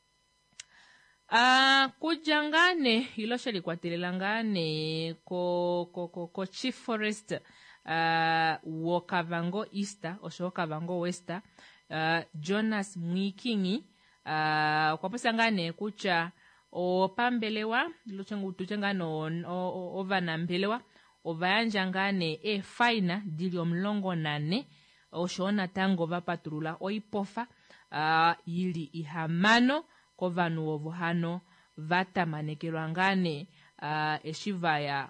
Kujangane iloshe likwatelelangane ko Chief Forest wo Kavango East osho Kavango West Jonas Mwikingi kwa posangane kucha o pambelewa luchengu tuchengano ovana mbelewa ovayanjangane faina dili omlongo nane oshona tango vapaturula oipofa yili ihamano kovanu ovuhano vatamanekelwangane eshivaya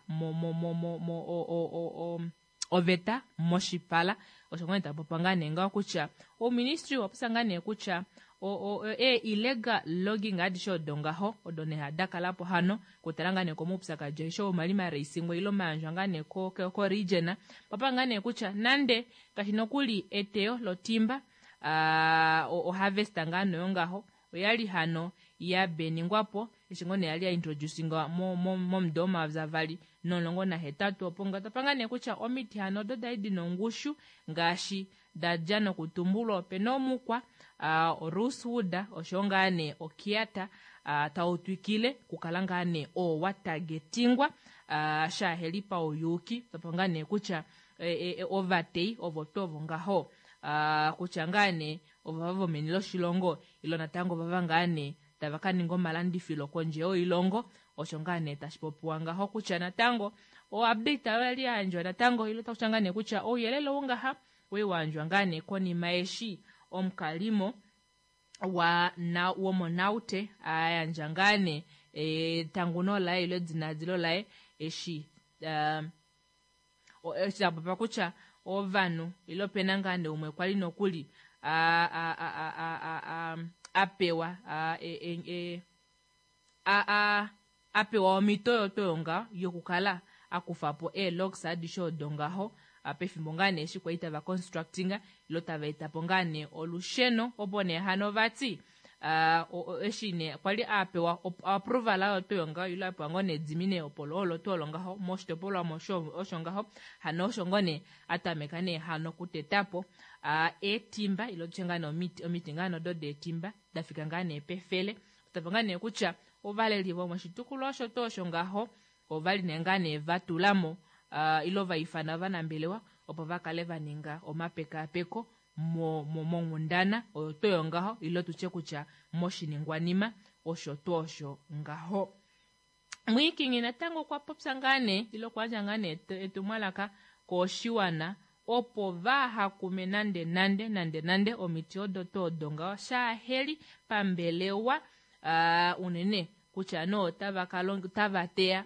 oveta moshipala oshongone tapopangane nga kucha o ministry wapusangane kucha illegal logging adisho dongaho odone hadaka lapo hano kutarangane ko mupsaka jesho malima racingwe ilo manjangane ko region papangane kucha nande kashinokuli eteo lotimba harvest ngano yongaho oyali hano ya beningwapo ishingone yali ya introducinga mo mdoma zavali nonongo na hetatu oponga tapangane kucha omiti hano dodaidi nongushu ngashi dajano kutumbulo penomukwa Rosewood oshongane okiata tautwikile kukalangane o watagetingwa shahelipa oyuki tapangane kucha overtay ovotovo ngaho kuchangane ovavo menilo shilongo ilo natango vavangane tavakani ngoma landi filo konje o ilongo oshongane tashipopuanga ho kucha natango o update awali anjo natango ilo tachangane kucha o yelelo ungaha we wanjwangane koni maeshi omkalimo womo naute aya njangane tangu nola ilo dzinadzilo lae eshi echidabapa kucha ovanu ilo penangane umwe kwali nokuli apewa apewa omitoyotoyonga yokukala akufapo logs adisho dongaho apefimbo ngane eshi kwaita va constructinga ilo tavaitapo ngane olusheno obone hano vati eshine kwali apewa approval ayo toyonga ilo apewa ngone dzimine opololo tolongaho moshitopolwa mosho oshongaho hano oshongone atamekane hano kutetapo etimba ilo tshengane omiti ngano dode etimba dafika ngane pefele utapangane kucha ovalelivo moshitukulo osho toshongaho ovali nengane vatulamo ilo vaifana vanambelewa opo vakale vaninga omapekapeko mongundana oyo toyo ngaho ilo tuche kucha moshiningwanima osho tosho ngaho mwikingi natango kwa popsa ngane ilo kwanja ngane etumwalaka koshiwana opo vahakume nande omiti odo ngaho shaheli pambelewa unene kucha no tavatea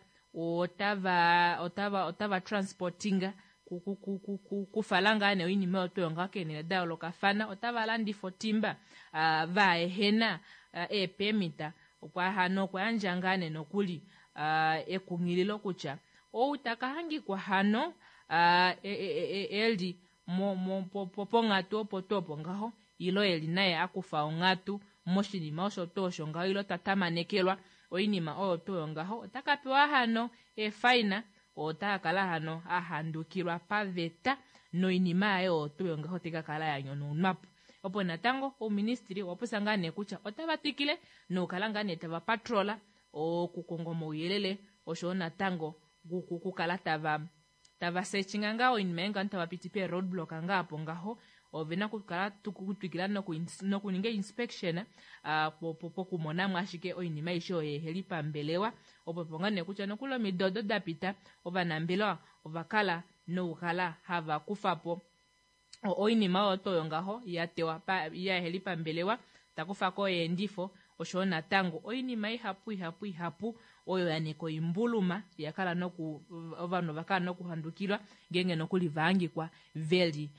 otava transportinga kufalangane oinime otoyonga kenela daolo kafana otava landi fotimba vaehena epemita okwahano kwanjangane nokuli ekungililo kucha outakahangikwa hano eli popongatu opotopo ngaho ilo eli naye akufa ongatu moshinima osho tosho ngaho ilo tatamanekelwa oinima oyo toyongaho otakapewa hano efaina otakala hano ahandukilwa paveta noinima ayo toyongaho tekakala yanyonunwapo opo natango oministry wapusangane kucha otavatikile nokalangane tava patrola okukongoma uyelele osho natango kukala tava searchinga ngaho inima enga ntavapitipe roadblock ngapo ngaho ovena kukala tukutwikila nokuninga inspection pokumona mwashike oinima isho yeheli pambelewa opo pongane kucha nokulo midodo dapita ovanambelewa ovakala noukala hava kufapo oinima otoyongaho yatewa yaheli pambelewa takufako endifo osho natango oinima ihapu oyo yaneko imbuluma yakala ovanu vakala nokuhandukilwa ngenge nokulivangikwa veli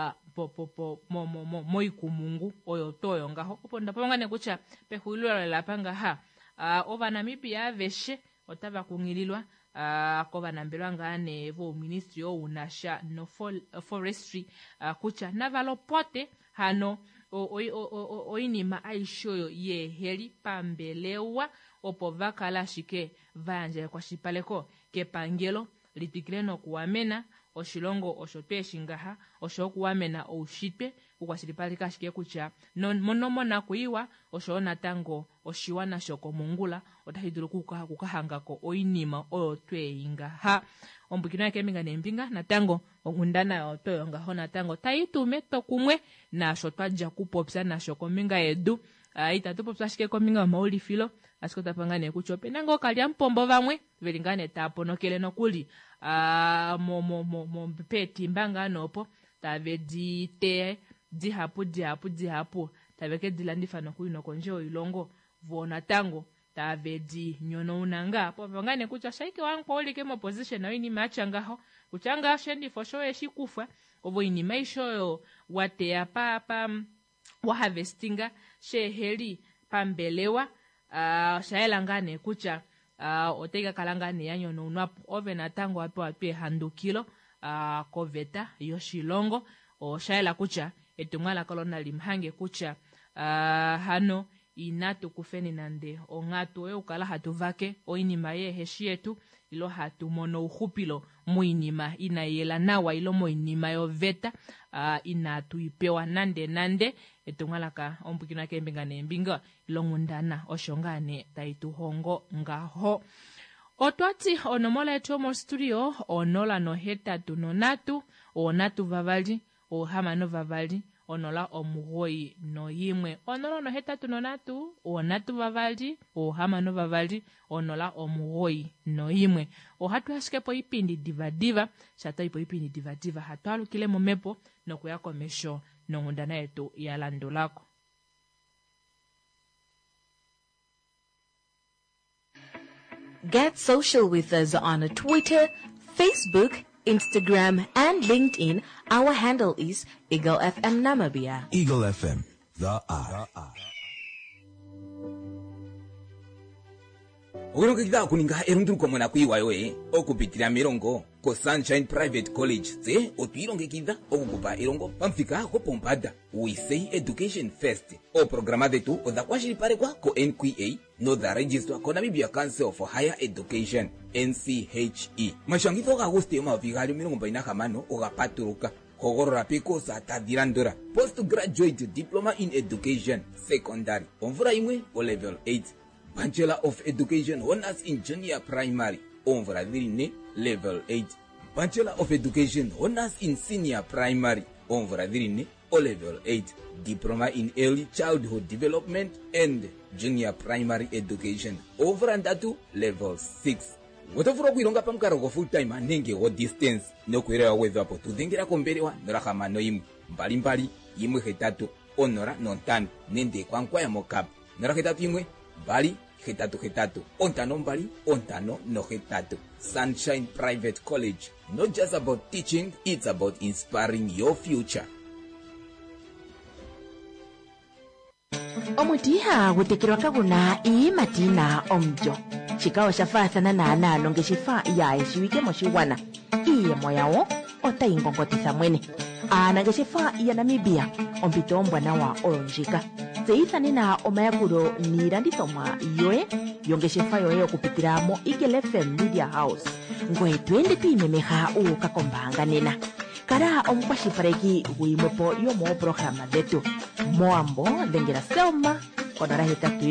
moikumungu oyo toyongaho opo ndapongane kucha pehulilo lapanga ovanamibia aveshe otavakungililwa kovanambelwa ngane vo ministry ounasha no forestry kucha navalopote hano oinima aishoyo yeheli pambelewa opo vakala shike vanje kwa shipaleko kepangelo litikile nokuwamena oshilongo osho tweshingaha osho kuwamena oushitwe ukwashilipalika shike kucha monomona kuiwa osho natango oshiwana shokomungula otahidulu kukahangako oinima oyo tweyingaha ombukino yake mbinga nembinga natango ongundana otoyongaho natango taitume tokumwe nasho twaja kupopsa nasho kombinga edu itatupopsa shike kombinga omaulifilo asiko tapangane kucho penango kalya mpombo vamwe velingane taponokele nokuli petimba nganopo tave dite dihapu taveke dilandifa nokuli nokonje oilongo vona tango tave di nyono unanga po pangane kucho shaike wankwa olike mo position oinima achangaho kuchanga shendifo sho eshikufa ovo inima ishoyo wateya wa harvestinga sheheli pambelewa shaelangane kucha oteka kalangane yanyono unwapo ove natango apewa handukilo koveta yoshilongo oshaela kucha etumwala kolona limhange kucha hano inatu kufeni nande ongatu oyo ukala hatuvake oinima yeheshi yetu ilo hatumono uhupilo muinima inayela nawa ilo muinima yoveta inatuipewa nande etumwalaka ombukina kembinga nembinga ilo ngundana oshongane taituhongo ngaho otwati onomola etu omo studio onola nohetatu nonatu onatu vavali ohamano vavali onola omugoyi noyimwe onola nohetatu nonatu onatu vavali ohamano vavali onola omugoyi noyimwe ohatu ashikepo ipindi divadiva shata ipo ipindi divadiva hatu alukile momepo nokuya komesho nongundana yetu yalandulako. Get social with us on Twitter, Facebook, Instagram, and LinkedIn. Our handle is Eagle FM Namibia. Eagle FM, the eye. Ukulongekidha kuninga erunduko mwana kuiwayo okupitira mirongo ko Sunshine Private College ze otwilongekidha okukupa irongo pamfika ko pompada we say education first o programa detu odakwashilipalekwa ko NQA no da register ko Namibia Council for Higher Education NCHE mashangito ga Agosto mavigali 25 ogapaturuka kogorora piko sa tadirandora postgraduate diploma in education secondary onvura imwe o level 8 Bachelor of Education Honors in Junior Primary, onvra dirine level 8. Bachelor of Education Honors in Senior Primary, onvra dirine o level 8. Diploma in Early Childhood Development and Junior Primary Education, onvra ndatu level 6. Wotofuro kuilonga pamkaro ko full time anenge wo distance no kuirewa wezo po tudingira kombelewa ndorakama no imwe mbalimbali imwe hetatu onora nontano nende kwankwa ya mokap nora hetatu imwe bali hetatu ontano mbali ontano no hetatu. Sunshine Private College, not just about teaching, it's about inspiring your future. Omutiha gutekirwa kaguna matina omjo chikao shafathana na nongeshifa ya eshiwike moshiwana iye moyawo otaingongotisa mwene anangeshifa ya Namibia ompito ombwana wa olonjika zeithanina omayakuro nilandithomwa yoe yongeshefa yoye okupitiramo Eagle FM Media House ngoye twende twiimemeha ukakombanga nena kara omukwashilipaleki wiimwepo yomo programa dhetu moambo dhengera Selma onora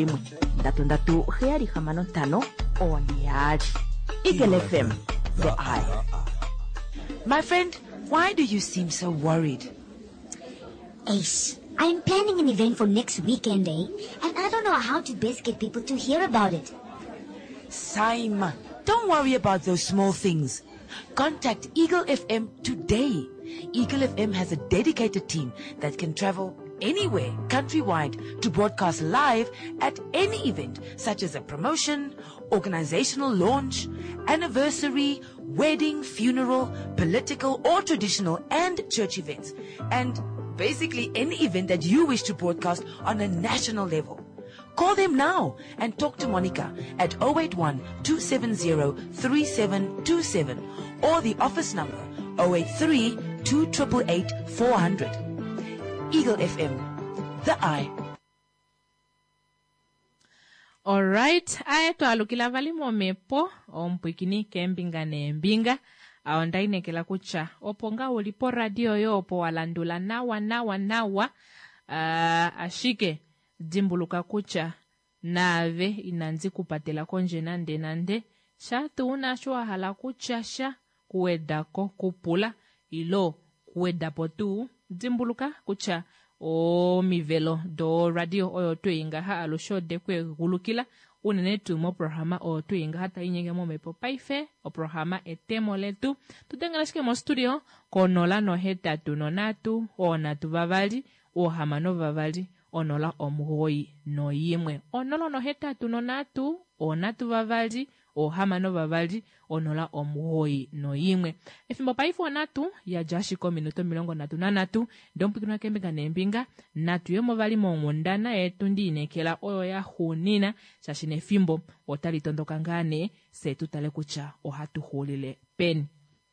81 oniyali. Eagle FM, the eye. My friend, why do you seem so worried? Ace, I'm planning an event for next weekend, and I don't know how to best get people to hear about it. Saima, don't worry about those small things. Contact Eagle FM today. Eagle FM has a dedicated team that can travel anywhere countrywide to broadcast live at any event, such as a promotion, organizational launch, anniversary, wedding, funeral, political or traditional and church events, and basically any event that you wish to broadcast on a national level. Call them now and talk to Monica at 081-270-3727 or the office number 083-288-400. Eagle FM, the eye. Alright, ayeto alukila vali momepo ompwikini kembinga nembinga aondainekela kucha oponga ulipo radio yopo walandula nawa ashike dimbuluka kucha nave inanzi kupatela konje nande shatu unashwa hala kuchasha kuwedako kupula ilo kuwedapo tu dimbuluka kucha o mivelo do radio oyo tuinga ha alushode kwe gulukila unene tumo programa o tuinga hata inyenge momepo paife o programa etemo letu tutenganashike mo studio konola no hetatu no natu o natu vavali o hamano vavali onola omuhoi no yimwe onolo no hetatu no natu o natu vavali o hamano vavali onola omuhoi no yimwe efimbo paifo natu ya jashiko minuto 33 ndompikuna kembega nembinga natu yomo vali mongondana etu ndinekela oyo ya hunina shashine fimbo otali tondoka ngane setu tale kucha o hatu hulile pen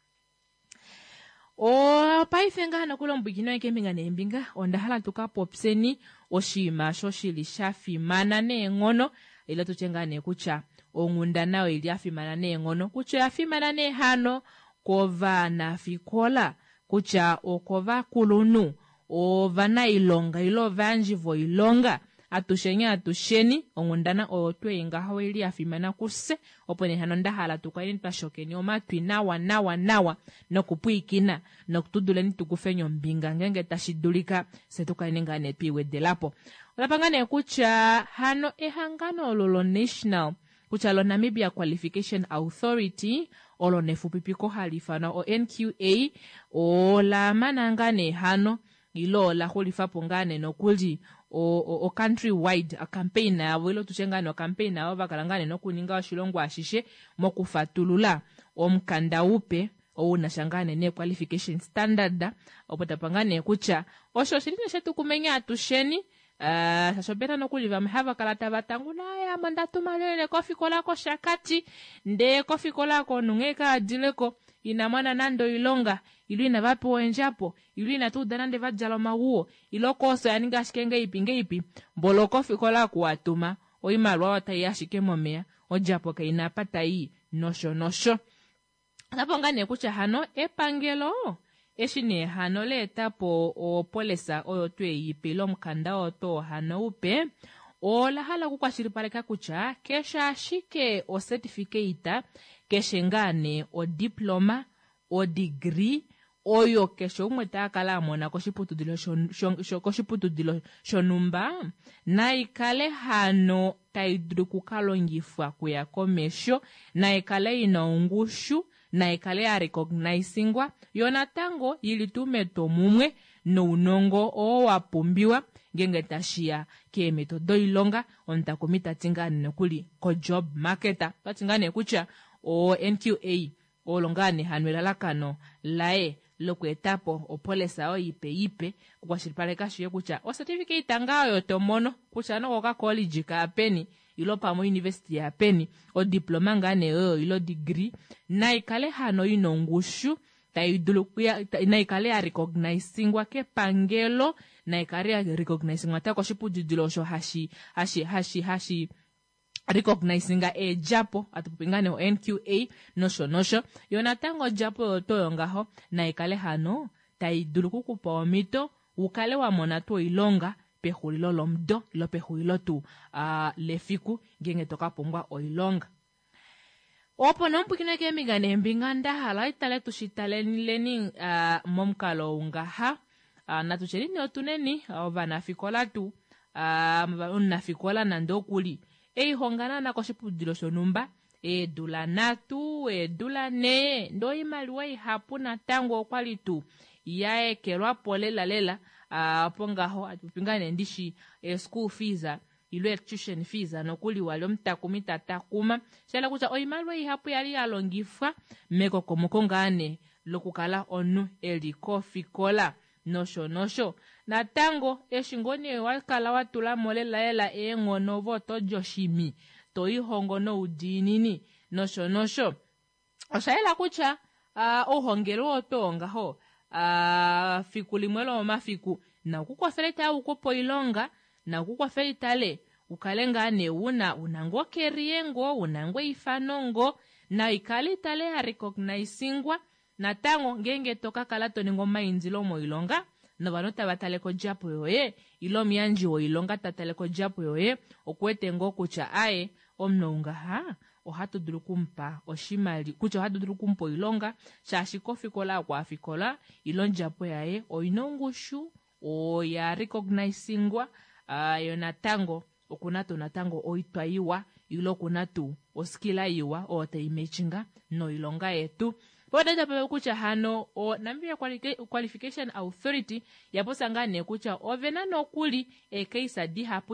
o paifenga na kulo mbikino kembega nembinga ondahala tukapopseni oshima shoshili shafimana nengono ila tuchengane kucha ongunda nao ili afimana nengono kucha afimana ne hano kova na fikola kucha okova kulunu ovana ilonga ilo vanjivo ilonga atusheni ongundana otwenga hawe ili afimana kuse opone hano ndahala tukaini pashokeni omatwi nawa nokupuikina nokutuduleni tukufenyo mbinga ngenge tashidulika setukaini ngane piwe delapo olapangane kucha hano ehangano lolo national kucha lo Namibia Qualification Authority olo nefupipiko halifana o NQA o la manangane hano ilo la hulifapo ngane nokuli o country wide a campaign yavo ilo tuchengane o campaign yavo vakalangane nokuninga oshilongo ashishe mokufatulula omkanda upe ounashangane ne qualification standard opo tapangane kucha osho shirine shetu kumenya atusheni sashobera nokuliva mhava kalata batangula ya mandatu malele kofikola ko shakati nde kofikola ko nungeka adileko inamana nando ilonga ilu ina vapo enjapo ilu ina tu danande vajalo mawuo ilokoso yaninga shikenge ipi mbolo kofikola ko atuma oimalwa watayashike momea ojapo kainapata hii nosho tapongane kucha hano epangelo eshine hano letapo opolesa oyo tweyipilo mkanda oto hano upe olahala kukwashilipaleka kucha kesha ashike o certificate keshengane o diploma o degree oyo kesho umwe takala mona koshiputudilo shonumba na ikale hano taidru kukalongifwa kuya komesho na ikale ina ungushu na ikale ya recognizingwa yona tango yilitumeto mumwe no unongo o wapumbiwa ngenge tashia ke metodo ilonga ontakomita tingane nokuli ko job marketer patingane kucha o NQA o longane hanwela kano lae lokwetapo opolesa o ipe kwa shiripaleka shiye kucha o certificate angayo tomono kucha no ka college ka peni ilo pamo university ya peni o diploma ngane ilo degree na ikale hano inongushu taidulukuya na ikale ya recognizingwa ke pangelo na ikale ya recognizingwa tako shipududilo sho hashi recognizinga japo atupingane o NQA nosho yona tango japo toyongaho na ikale hano taiduluku kupomito ukale wa monato ilonga pehulilo lomdo lo pehulilo tu lefiku ngenge toka pongwa oilonga opo nompukine ke migane mbinganda hala itale tushitale nileni momkalo ungaha na tucherini otuneni vanafikola tu unafikola nandokuli hongana na koshipudilo shonumba dula natu dula ne ndo imaliwa ihapuna tango okwali tu yaekelwa polela pongaho atupingane ndishi school fees ilo tuition fees nokuli walo mtakumita takuma shala kucha oimalwa ihapu yali alongifwa meko komukongane lokukala onu eliko fikola nosho na tango eshingoni wakala watula molela engono voto joshimi toihongo no udinini nosho oshaela kucha ohongelo otongaho fikulimwelo mafiku na ukukwafeleta ukupo ilonga na ukukwafelitale ukalenga ne unango keriengo unango ifanongo na ikalitale ya recognizingwa na tango ngenge toka kalato ningo mainzilo mo ilonga na vanota bataleko japo yoye ilo mianji wo ilonga tataleko japo yoye okwete ngo kucha ae omnonga ohatu dulukumpa oshimali kucha ohatu dulukumpo ilonga shashikofikola kwa fikola ilonjapo yae oinongushu o ya recognizingwa yona tango okunato na tango oitwaiwa ilo kunatu oskila iwa o teimechinga no ilonga yetu Podeta pepe kucha hano o Namibia Qualification Authority yaposangane kucha ovena no kuli keisa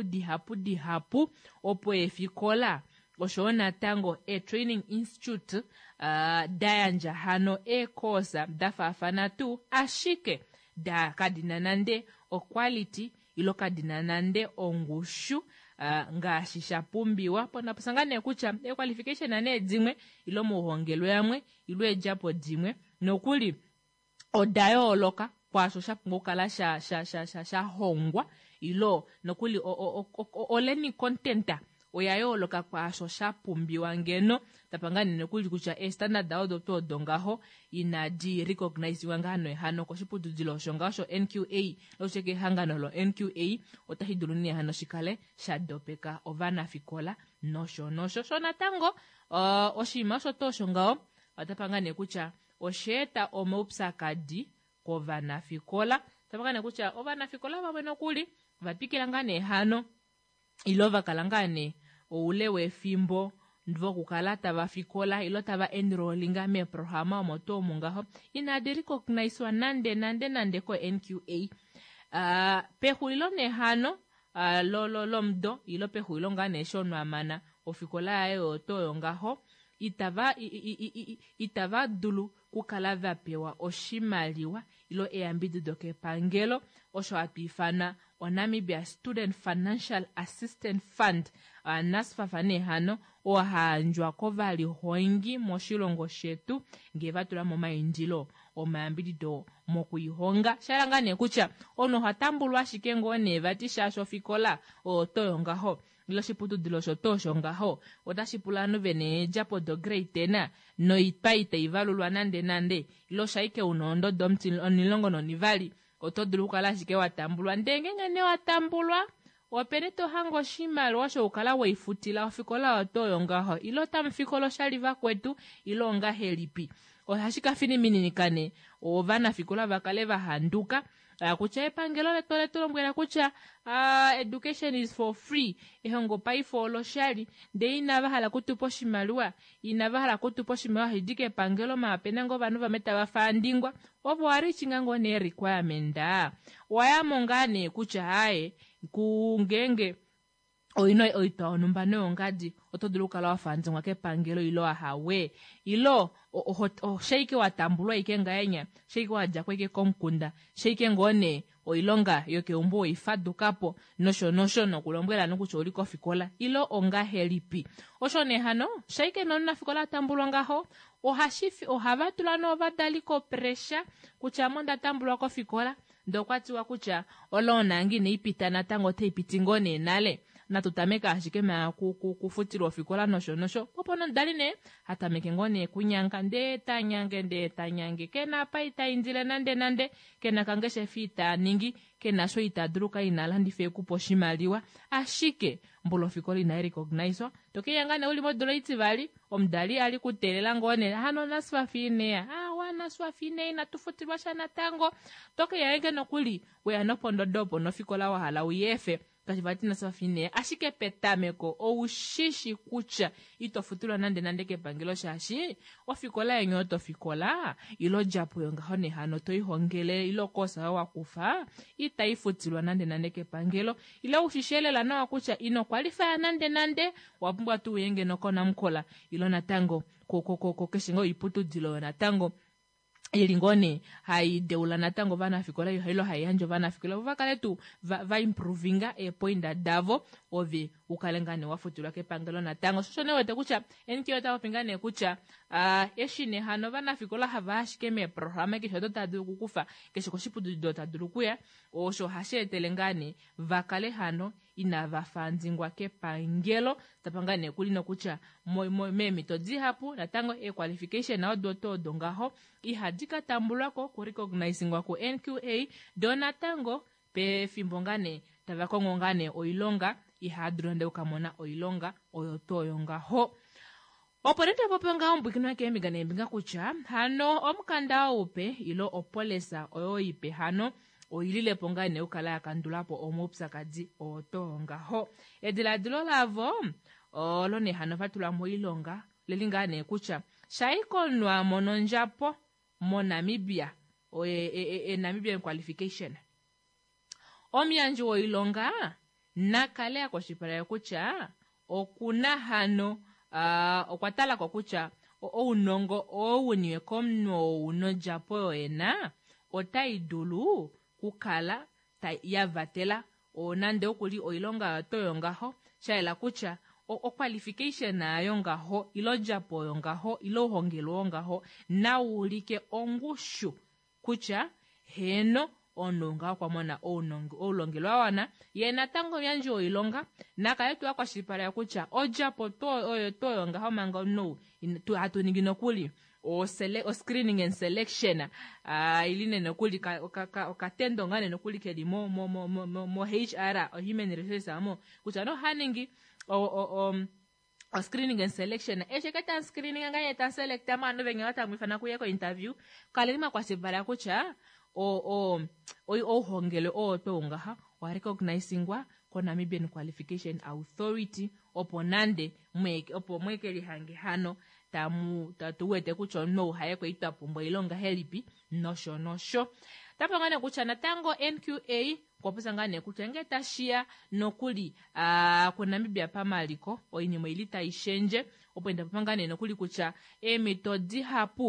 dihapu opo efikola oshoona tango training institute dayanja hano kosa dafafana tu ashike da kadinanande o quality ilo kadinanande ongushu ngashisha pumbiwa pona posangane kucha qualification ane dzimwe ilo muhongelwe yamwe ilwe japo dzimwe nokuli odayo oloka kwaso shapungokala sha hongwa ilo nokuli oleni contenta oyayo oloka kwaso shapumbiwa ngeno tapangane nokuli kucha standard auto to dongaho ina di recognize wangano hano ko shipududilo shongasho NQA lo cheke hangano lo NQA otahiduluni hano shikale shadopeka ovana fikola nosho shona tango oshima shoto shongao watapangane kucha osheta omopsa kadi ko vana fikola tapangane kucha ovana fikola babeno kuli vapikilangane hano ilova kalangane oulewe fimbo ndvo kukalata vafikola ilo tava enrollinga me programa moto mungaho ina de recognize wa nande ko NQA Pehuilo ne hano lo mdo ilo pehuilo ngane shonwa mana ofikola ayo toyo ngaho itava dulu kukala vapewa oshimaliwa ilo eyambidido kepangelo osho atuifana Namibia Student Financial Assistance Fund nasfafane hano ohanjwa kovali hongi moshilongo shetu ngevatula momaindilo omayambidido mokuihonga shalangane kucha ono hatambulwa shikengo nevatisha shofikola otoyongaho ilo shiputudilo shotoshongaho otashipulanu vene japo do grade 10 no ipaite ivalulwa nande ilo shaike unondo domti onilongo nonivali otodulukala shike watambulwa ndenge ngene watambulwa opene tohango shimaliwa shokala weifutila ofikola otoyongaho ilo tamfikolo shaliva kwetu ilo nga helipi ohashikafini mininikane ovana fikola vakale vahanduka kucha epangelo leto lombwela kucha education is for free ehongo paifolo shali nde inavahala kutupo shimaliwa hidike epangelo mapenango vanu vameta vafandingwa ovo warichingango ne requirement wayamongane kucha haye kungenge oino oitoonumba neongadi otodulukala wafanzingwa kepangelo ilo ahawe ilo sheike watambulwa ikenga enya sheike wajakweke komkunda sheike ngone oilonga yoke umbo ifadukapo nosho nokulombwela nokucho oliko fikola ilo onga helipi osho nehano sheike nonna fikola tambulwa ngaho ohavatula novadaliko pressure kucha monda tambulwa ko fikola ndokwatiwa kucha olonangi neipita natango teipitingone nale natutameka ashikema kufutilwa ofikola nosho popono daline hatameke ngone kunyanka ndetanyange kena paita injile nande kena kangeshe fita ningi kena sho itadruka inalandife kuposhimaliwa ashike mbulo fikola ina recognize toke yangane uli modolo itivali omdali ali kutelela ngone hano naswafinea wanaswafine inatufutilwa shana tango toke yangene nokuli we anopondodopo nofikola wahala uyefe kachivatina swafine ashike petameko oushishi kucha itofutulwa nande kepangelo shashi ofikola yenyo tofikola ilo japo yongahone hano toihongele ilo kosa wakufa itaifutilwa nande kepangelo ilo ushishelela na kucha ino qualify nande wapumbwa tu yenge nokona mkola ilo natango keshingo iputudilo natango ilingone haideula natango vana fikola hilo haianjo vana fikola vakale tu va improvinga point davo ovi ukalengane wafutulwa kepangelo natango shone wete kucha enkyo tapingane kucha eshine hano vana fikola havashikeme programa kisho tadu kukufa kesho koshipudu tadu kuya osho hashetelengane vakale hano inavafanzingwa kepangelo tapangane kulino kucha memi todzi hapu natango qualification na odoto dongaho ihadika tambulako ku recognizingwa ku NQA donatango pe fimbongane tavakongongane oilonga ihadronde ukamona oilonga oyotoyongaho oponente popenga ombukino kemigane mbinga kucha hano omkanda upe ilo opolesa oyoipe hano oilile pongane ukala yakandulapo omupsakadzi otongaho ediladilo lavo olone hano vatula moilonga lelingane kucha shaikonwa mononjapo mo Namibia Namibian qualification omyanji woilonga nakale akoshipala kucha okuna hano okwatala kwa kucha ounongo ouniwe komno uno japo ena otaidulu kukala yavatela onande okuli oilonga toyongaho shaela kucha qualification nayo ngaho ilo japo yongaho ilo hongelo ngaho na ulike ongushu kucha heno ononga kwa mona olongelwa wana yena tango yanji oilonga nakayetu akwashipala kucha ojapo to yongaho manga no hatuningi nokuli o screening and selection iline nokuli katendo ngane nokuli kedi mo HR o human resources amo kucha no haningi o screening and selection eshekata screening ngane ta select amano venye watamwifana kuyeko interview kalima kwa sibala kucha o hongele o tonga wa recognizingwa ko Namibian Qualification Authority oponande mwekeli hange hano tatuwete kucho no hayeko itapumbo ilonga helipi nosho tapangane kucha natango NQA kwapusangane kucha ngetashia nokuli kunamibia pamaliko oini moilita ishenje openda papangane nokuli kucha emitodi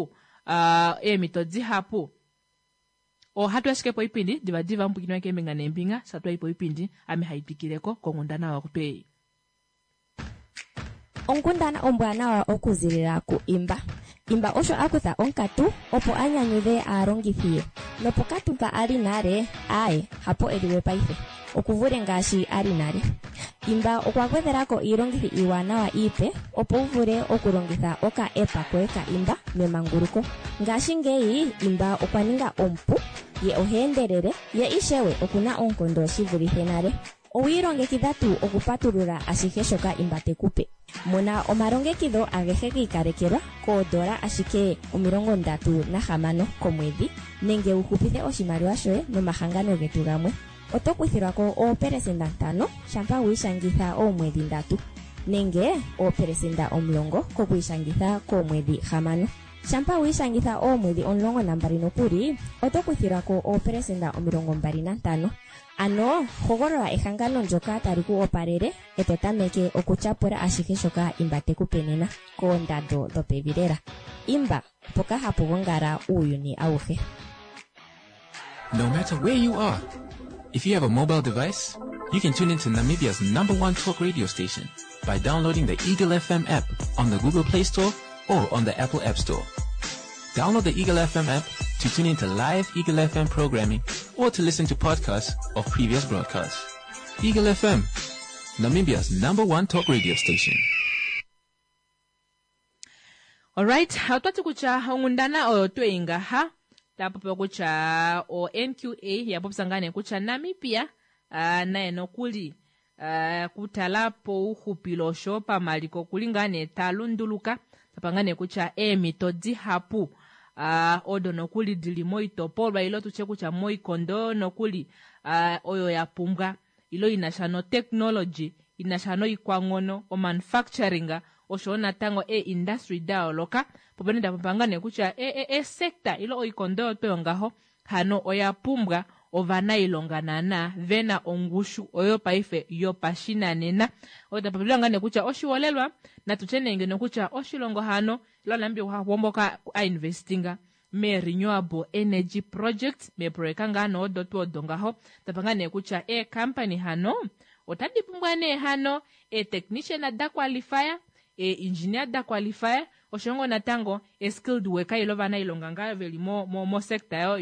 hapu o hatu asikepo ipindi diva mpukino kemenga nembinga satwa ipo ipindi ame haipikileko kongundana wa kupei onkundana ombwana wa okuzilila ku imba osho akutha onkatu opo anyanyudhe aalongithi nopo katumpa ali nale hapo eliwe paife okuvule ngaashi ali nale imba okwagwedhelako iilongithi iiwanawa iipe opo uvule okulongitha oka-epa koye ka imba memanguluko ngaashingeyi imba okwaninga ompu ye oheendelele ye ishewe okuna oonkondo shivulithe nale owiilongekidha tu okupatulula ashihe shoka imba tekupe muna omalongekidho agehe giikalekelwa $36 ashike 36 komwedhi nenge uhupithe oshimaliwa shoye nomahangano getu gamwe oto kuthilwako 5% shampa wiishangitha oomwedhi 3 nenge 10% kokwiishangitha koomwedhi 6 shampa wiishangitha oomwedhi 12 nokuli oto kuthilwako 25% ano hogolola ehangano ndyoka tali ku opalele eto tameke okutyapula ashihe shoka imba tekupenena koondando dhopevi lela imba mpoka hapu gongala uuyuni auhe. No matter where you are, if you have a mobile device, you can tune into Namibia's #1 talk radio station by downloading the Eagle FM app on the Google Play Store or on the Apple App Store. Download the Eagle FM app to tune into live Eagle FM programming or to listen to podcasts of previous broadcasts. Eagle FM, Namibia's #1 talk radio station. Alright, hatwati kucha ongundana otwenga ha tapo kucha o NQA yapopsangane kucha Namibia naye nokuli kutalapo uhupilosho pamaliko kulingane talunduluka tapangane kucha emitodi hapu odo nokuli dilimo itopolwa ilo tuche kucha moikondo nokuli oyo yapumbwa ilo inashano technology inashano ikwangono o manufacturing oshona tango industry daoloka popene tapangane kucha sector ilo oikondo toyongaho hano oyapumbwa ovana ilonganana vena ongushu oyo paife yo pashinanena otapangane kucha oshiwolelwa na tuchenenge nokucha oshilongo hano ilo nambi womboka investinga me renewable energy project me projekanga no dotu odongaho tapangane kucha company hano otadipumbwane hano technician da qualifier engineer da qualifier oshongo natango skilled worker ilo vana ilonganga veli mo sector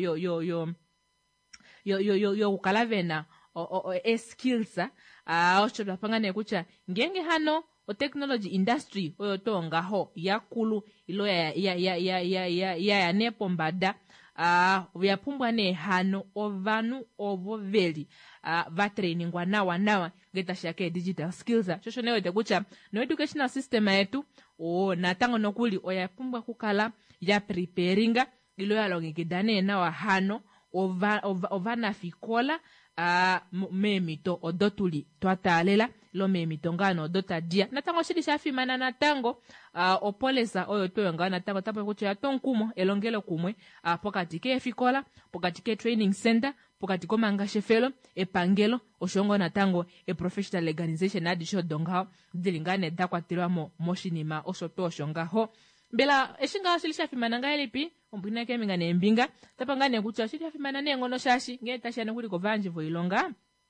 yo ukalavena skills osho tapangane kucha ngenge hano o technology industry oyo tongaho yakulu ilo ya nepombada vyapumbwane hano ovanu ovoveli vatrainingwa nawa getashake digital skills shosho newe kucha no educational system yetu natango nokuli oyapumbwa kukala ya preparinga ilo yalongekidane nawa hano ovana fikola memito odotuli twatalela lo memito ngano odotadia natango shidi shafimana natango opolesa oyo toyonga natango tapo kucha tonkumo elongelo kumwe pokati ke fikola pokati ke training center pokati ko mangashefelo epangelo oshongo natango professional organization adisho donga dilingane dakwatirwa moshinima oshoto oshongaho bela eshinga shilishafimana ngaelipi ombina keminga nembinga tapangane kucha shilishafimana nengono shashi ngetashana kuli ko vanje voilonga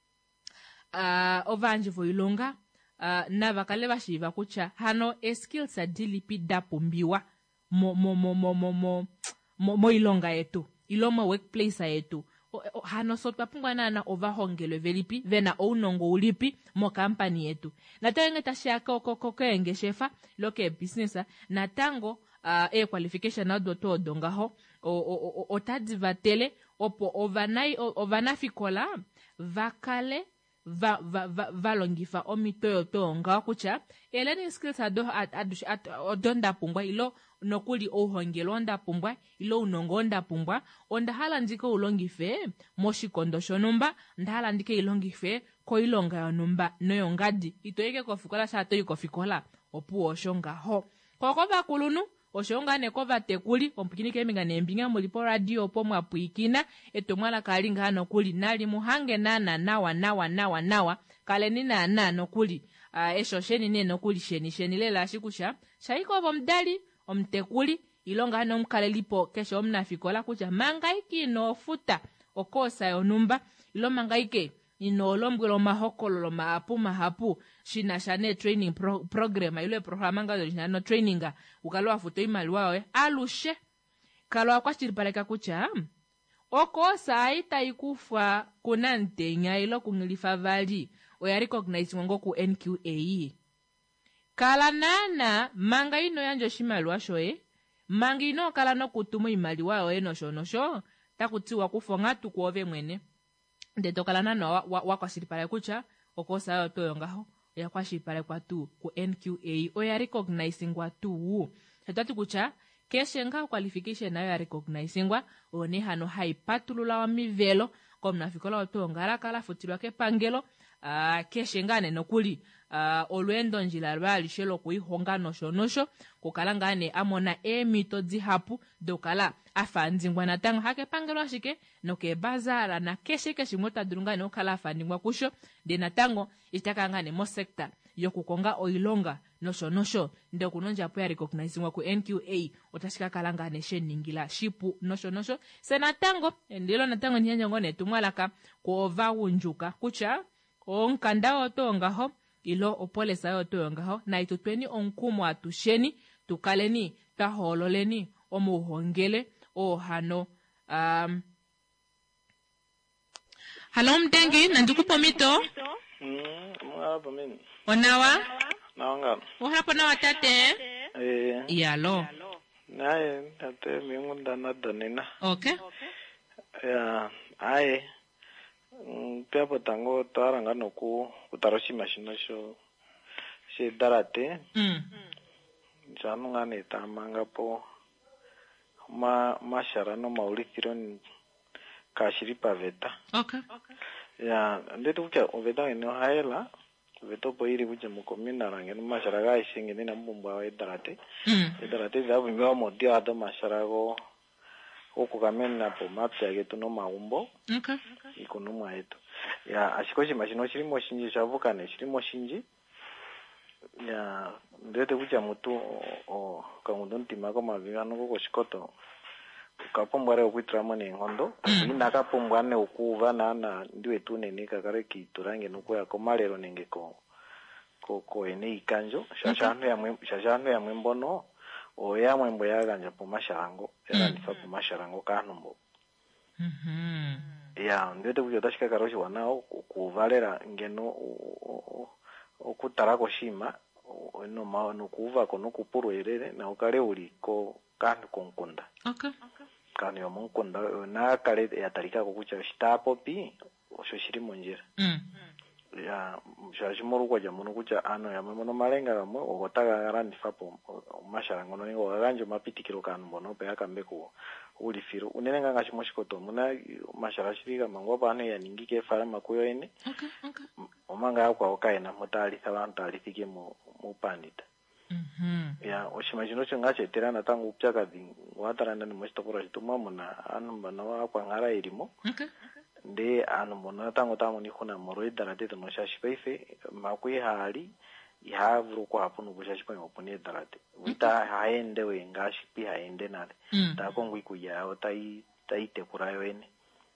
ovanje voilonga na vakale vashiva kucha hano skills adilipi dapumbiwa mo ilonga yetu ilomo workplace yetu hano sotwa pungwana ovahongelo velipi vena ounongo ulipi mo company yetu natango tashaka kokenge shefa loke business natango qualification adoto odongaho otadivatele opo ovana fikola vakale valongifa omitoyo tonga kucha learning skills odonda pumbwa ilo nokuli ohongelo onda pumbwa ilo unongo onda pumbwa ondahala ndike ulongife moshikondo shonumba ndahala ndike ilongife ko ilonga yonumba noyongadi itoyeke kofikola sha toyi kofikola opuwo shongaho koko vakulunu oshongane kova tekuli ompikini keminga nembinga mulipo radio po mwapuikina etomwala kalinga hano kuli nali muhange nawa kale nina nano kuli esho sheni neno kuli sheni lela shikusha shaiko bomdali omtekuli ilonga hano mkale lipo kesho omnafikola kucha mangaiki no futa okosa yonumba ilo mangaike inolombwelo mahokolo mahapu shina shane training program ile programa ngazo shina traininga ukaloa futo imali wawe alushe kaloa kwa chiripaleka kucha okosa aita ikufa kuna ntenya ilo kungilifa vali oya recognize ngo ku NQA kala nana manga ino yanjo shimali washoe manga ino kala no kutumu imali wawe no shonosho takutiwa kufonga tukuove mwene ndetokala nana wakwashiripala kucha okosa yo toyongaho ya kwashiripala kwa tu ku NQA oya recognize ngwa tu hetatu kucha keshenga qualification nayo ya recognize ngwa one hano haipatulula wa mivelo komnafikola otongala kala futilwa ke pangelo keshengane nokuli olwendo njila lwali shelo kuihonga nosho kukalangane amona emito dzihapu dokala afanzingwa natango hake pangelo ashike noke bazara na keshe shimota durungane okala afandingwa kusho de natango itakangane mo sector yokukonga oilonga nosho ndio kunonja po ya recognizingwa ku NQA otashika kalangane sheningila shipu nosho senatango ndilo natango nyanya ngone tumwalaka kuova unjuka kucha onkanda otongaho ilo opolesa yotongaho na itutweni onkumu atusheni tukaleni tahololeni omuhongele ohano halo mdengi nandukupo mito mwapa mimi onawa naonga uhapo na watate yalo naye tate mingunda na donina okay ya ai pepo tango taranga noku utaroshima shinosho she darate janu ngane tamanga po masharano maulithiron kashiripa veta okay ya ndeto kucha oveda ino haela veto poiri kucha mukomina range no masharaga ishingi nina mbumba wa darate darate zabu mwa modi ado masharago okukamena po mapya getu no maumbo okay ikonomwa yetu ya ashikoshi mashino shirimo shinji shavukane shirimo shinji ya ndete kucha mutu o kamundo ntima ko mavigano ko shikoto kapombware okwitramo ne ngondo ina kapombwane okuva nana ndiwe tunene kakare kiturange nuko yakomalero nenge ko ene ikanjo shashano ya mwembono o ya mwembo yaganja po masharango era nifa po masharango kanombo ya ndete kuja tashika karoshi wanao kuvalera ngeno okutarako shima no ma no kuva kono kupuru erere na ukale uli ko kantu konkunda okay kani yo munkunda na kale yatarika kukucha shitapo pi osho shiri monjera ya shashimuru kwa jamuno kucha ano ya mmono malenga gamwe ogotaga garandi fapo masharango no ngo ganjo mapitikiro kanu bono pe akambe ko ulifiro unenga ngashimoshikoto muna masharashiriga mango bane ya ningike farama kuyo ene okay omanga kwa okaina mutali abantu alifike mu pandita ya oshimajino chingache terana tangu upchakadi wataranda ni mwestokora chituma muna anumba wa kwa ngara irimo okay de anumona tangu tamu ni kuna moroida na teto no shashipaife makui hali ihavuru kwa hapo nubushashi kwa opone darate wita haende we ngashi pi haende nale ta kongwi kuya otai taite kurayo ene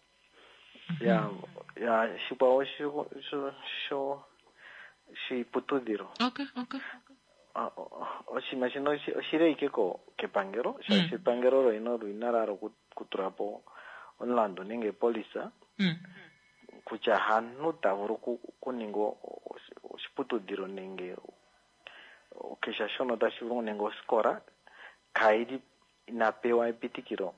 ya shipa osho shi putudiro okay oshimashino oshire ikeko kepangero shashi pangero ro ino ruinara kuturapo onlando ninge polisa kucha hanu tavuru kuningo oshiputudiro ninge okesha shono dashuru ningo skora kaidi inapewa epitikiro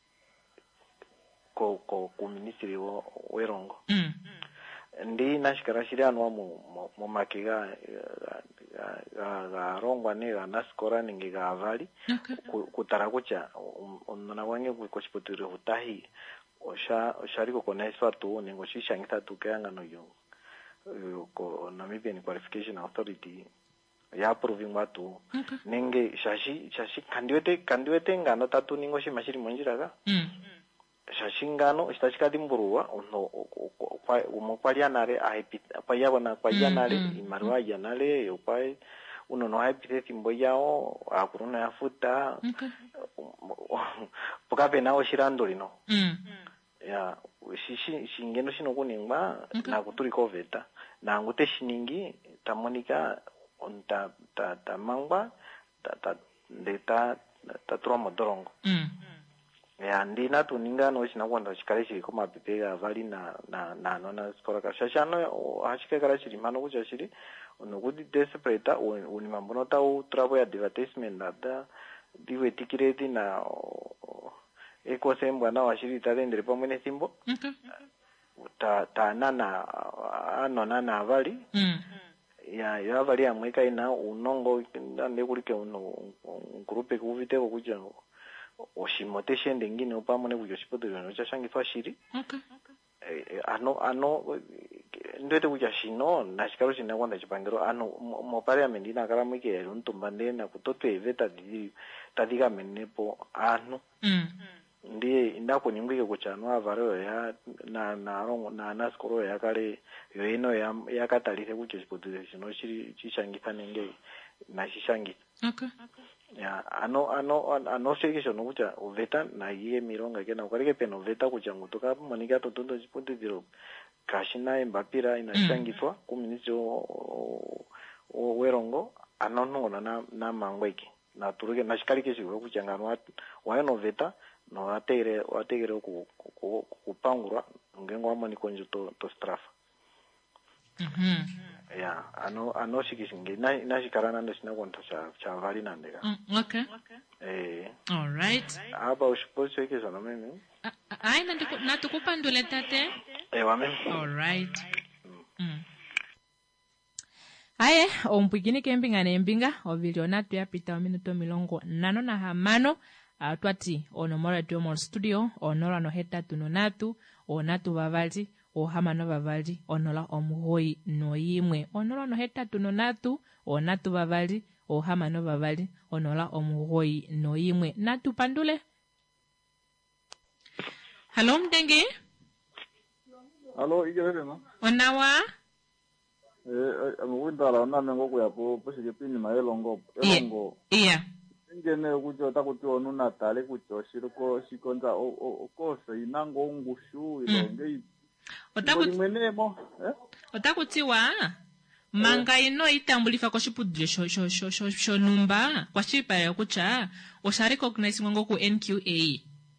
ko ministry werongo ndi nashikara shirianwa mu makiga ga rongwa ne ga naskora ninge ga avali kutara kucha onana wange kukoshiputudiro hutahi oshariko kona iswatu ningo shishangita tukanga no yo ko Namibian Qualification Authority ya proving watu nenge shashi kandiwete ngano tatu ningo shi mashiri monjira shashi ngano stachikadi mburuwa uno kwa yanare pa yabona kwa yanare imarwa yanare yopai uno no haipite timbo yao akuruna yafuta pokape nao shirandolino ya shingeno shino kuningba na kuturi koveta na ngute shiningi tamonika ta mangba ta tromo dorongo ya ndina tuninga no shina kwanda shikale shiri koma pepega vali na nona skora ka shashano hashike kala shiri mano kucha shiri ono kudi desperate uni mambono ta trabo ya advertisement da diwe tikireti na eko sembo na washiri tadendre pamene simbo ta nana nana vali ya vali ya mweka ina unongo ndande kulike uno grupe kuvite ko kuja oshimote shende ngine opamone kujo shipoto no chashangi twashiri ano ndete kuja shino na shikaro shina kwanda chipangiro ano mo parliament ina kala mwike runtumbande na kutoto eveta tadiga menepo ano ndiye indako nyingwike kuchano avaro ya na skoro ya kale yo ino ya katalise kucho shipoto shino chishangita nenge na shishangi ya ano shekisho no kucha oveta na iye mironga kena ukarike peno veta kucha ngutoka monika totondo chipunti diro kashina embapira ina shangitwa kuministro werongo anono na mangweke na turuke na shikalike shiro kucha ngano wano veta no ategere kupangura ngengo amoni konjo to strafa ya ano shikishingi na shikarana ndo sina konta cha vali nandega okay all right aba ushiposo yake sana mimi aina natukupandule tate wame all right aye ompwikini kembinga nembinga oviliona tuyapita minuto 45 twati onomora tuomo studio onora no heta tunonatu onatu vavali ohamano vavali onola omuhoi no yimwe onola no heta tunonatu onatu vavali ohamano vavali onola omuhoi no yimwe natu pandule. Halo mdenge? Halo igerema onawa amwindala onamengo kuyapo posike pini maelongo elongo iya ingene kujo takuti onu natale kujo shiriko shikonza okose inango ngushu ilonge otakutiwa manga ino itambulifa kwa shipudile shonumba kwa shipa ya kucha osha recognize mwango ku NQA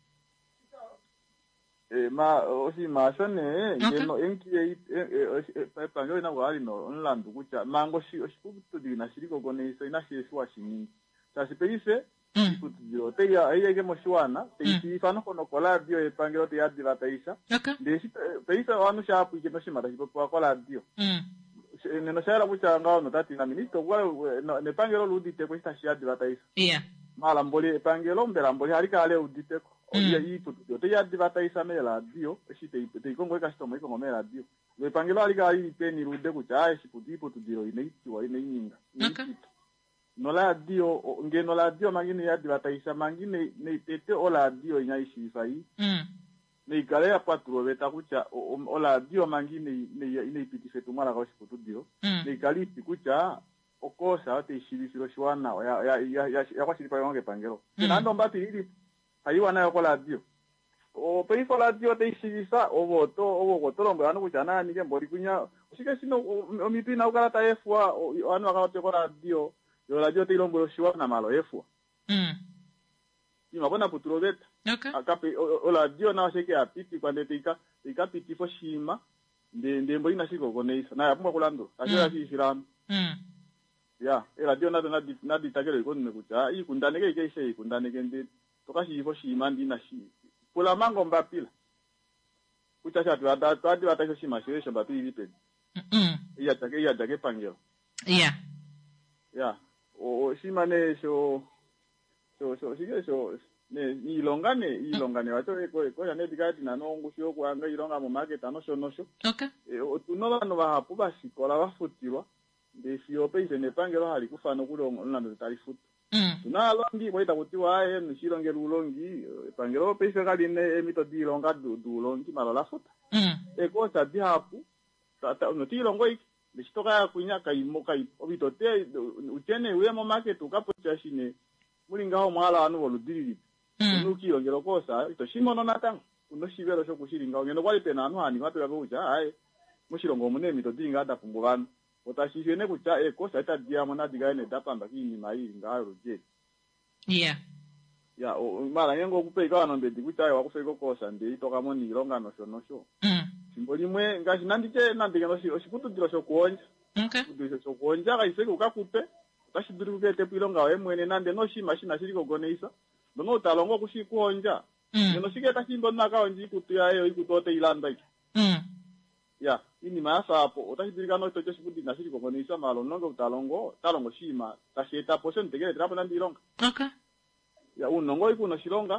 ma osi mashone ngeno NQA panjo ina wali no nlandu kucha mango shipudile na shiriko kone iso ina sheshwa shiningi chasipeise shipudile teya ayege moshwana teifano kono kola dio epangelo te adila teisa ndesi teisa wanu shapu ikeno shimata shipo kola dio neno shara kucha ngao no tati na ministro kwa ne pangelo ludite ko sta shia adila teisa mala mboli pangelo mbela mboli halika ale udite ko odia yitu te adila teisa mela dio shite te kongo customer ko mela dio le pangelo halika ali peni lude kucha shipudipo tudiro ineiti wa ineinga no la dio ngeno la dio mangine ya advertise mangine ne tete ola dio inaishi fai ne ikale ya patro beta kucha ola dio mangine ne ipitise tumara kwa shiputu dio ne ikali kucha okosa ate shibisiro shwana ya kwa shiripa yonge pangelo nando mbati hili haiwa nayo kwa la dio o peifo la dio te shibisa obo kotolongo anu kucha nani ke mbori kunya ushike sino omipina ukala taefwa anu akate kwa la dio yo la dio te ilombo shwana malo efwa imabona puturoveta akape ola dio na sheke apiti kwande tika piti fo shima ndembo ina shiko koneisa na yapumwa kulando ashira shishirano ya ela dio na ditakelo ikonne kucha ikundaneke ikeishe ikundaneke ndi tokashi fo shima ndina shi kula mango mbapila kucha chatu adi watakho shima shesho mbapili ipe iya take pangelo ya o shima ne so ne ilongane wacho ko ya nedigati na nongu sho kwanga ilonga mu market anosho nosho otuno bano bahapu basikola bafutirwa ndesiyo peise nepangelo hali kufana kulongo talifuta tunalongi boita kuti wae nishilongela ulongi pangelo peise kali ne emitodi longa dulongi malola futa ekosa dihapu tata notilongo iki ndishitoka kunyaka imoka obitote uchene uyemo market ukapocha shine mulingaho mwala anu voludiri unukilongela kosa itoshimono natanga unoshibero sho kushilinga ngeno kwali pena anu hani matula kuja hayi mushilongo mune mitodi ngada pungulana utashishene kucha kosa itadia mona digaine dapamba kini mai ngaro je ya mara yengo kupeka anombedi kucha wakufeka kosa ndi itoka moni ilonga no sho simbolimwe ngashi nandike nandike oshikutudiro sho kuonja kudiro sho kuonja kaiseke ukakupe utashidiri kupete pilonga wemwene nande no shima shina shiliko goneisa ndono utalongo kushikuonja neno shiketa shindo nakaonji kutuyayo ikutote ilanda iki ya ini maasa hapo utashidiri no tocho shikudi na shiliko goneisa malo nongo talongo shima tasheta portion tegele trapo nandilonga ya unongo ikuno shilonga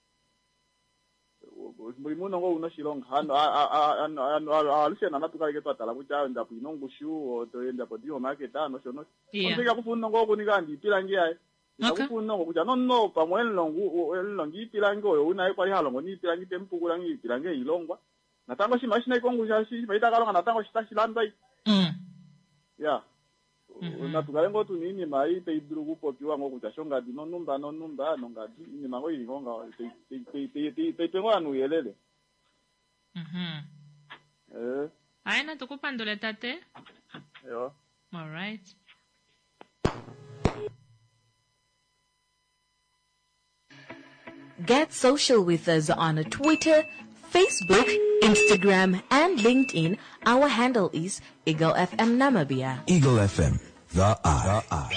mulimunongo uno shilonga alusena natukaleke twatala kucha enda pinongushu otoenda podio market ano shono onzeka kufunongo kunika ndipilangi yae akufunongo kucha no pamwe elongi ipilangi oyo unaye kwali halongo ni ipilangi tempukulangi ipilangi ilongwa natango shimashina ikongusha shi maita kalonga natango shitashilanda ya natukalengo tunini mai teiduru kupopiwa ngo kuchashonga dino numba nongadi ni mango ilingonga teipengo anu yelele aina tukupandole tate yo all right Get social with us on Twitter, Facebook, Instagram, and LinkedIn. Our handle is Eagle FM Namibia. Eagle FM, the eye.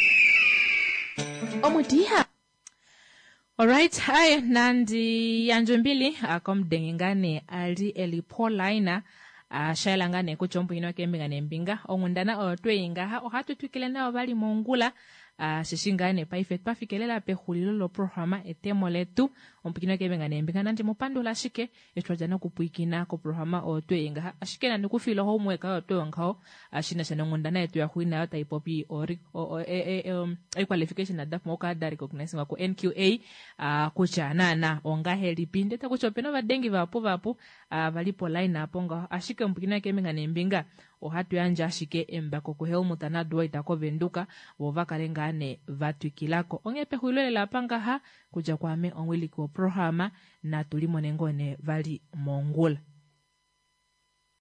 Omutiha. Alright, hai nandi yanjo mbili akomdengengane ali elipolina shailangane kuchompu ino kembingane mbinga ongundana otweinga ha ohatu twikile nao bali mongula shishingane paifet pafikelela pe hulilo lo programa etemo letu ompikino kembingane mbinga nanti mupandula shike etwajana kupuikina ko programa otweinga ashikena nikufilo homework otwengao ashina shana ngundana etu ya huina yota ipopi ori qualification adap moka da recognize ngako NQA kuchana na onga heli pinde ta kuchopeno badengi vapo balipo line aponga ashike mpikino kembingane mbinga ohatu yanja ashike embako kuheo mutanadwa itako venduka wovakalengane vatwikilako ongepe huilolela panga ha kuja kwame onwili ko programa na tulimo nengone vali mongula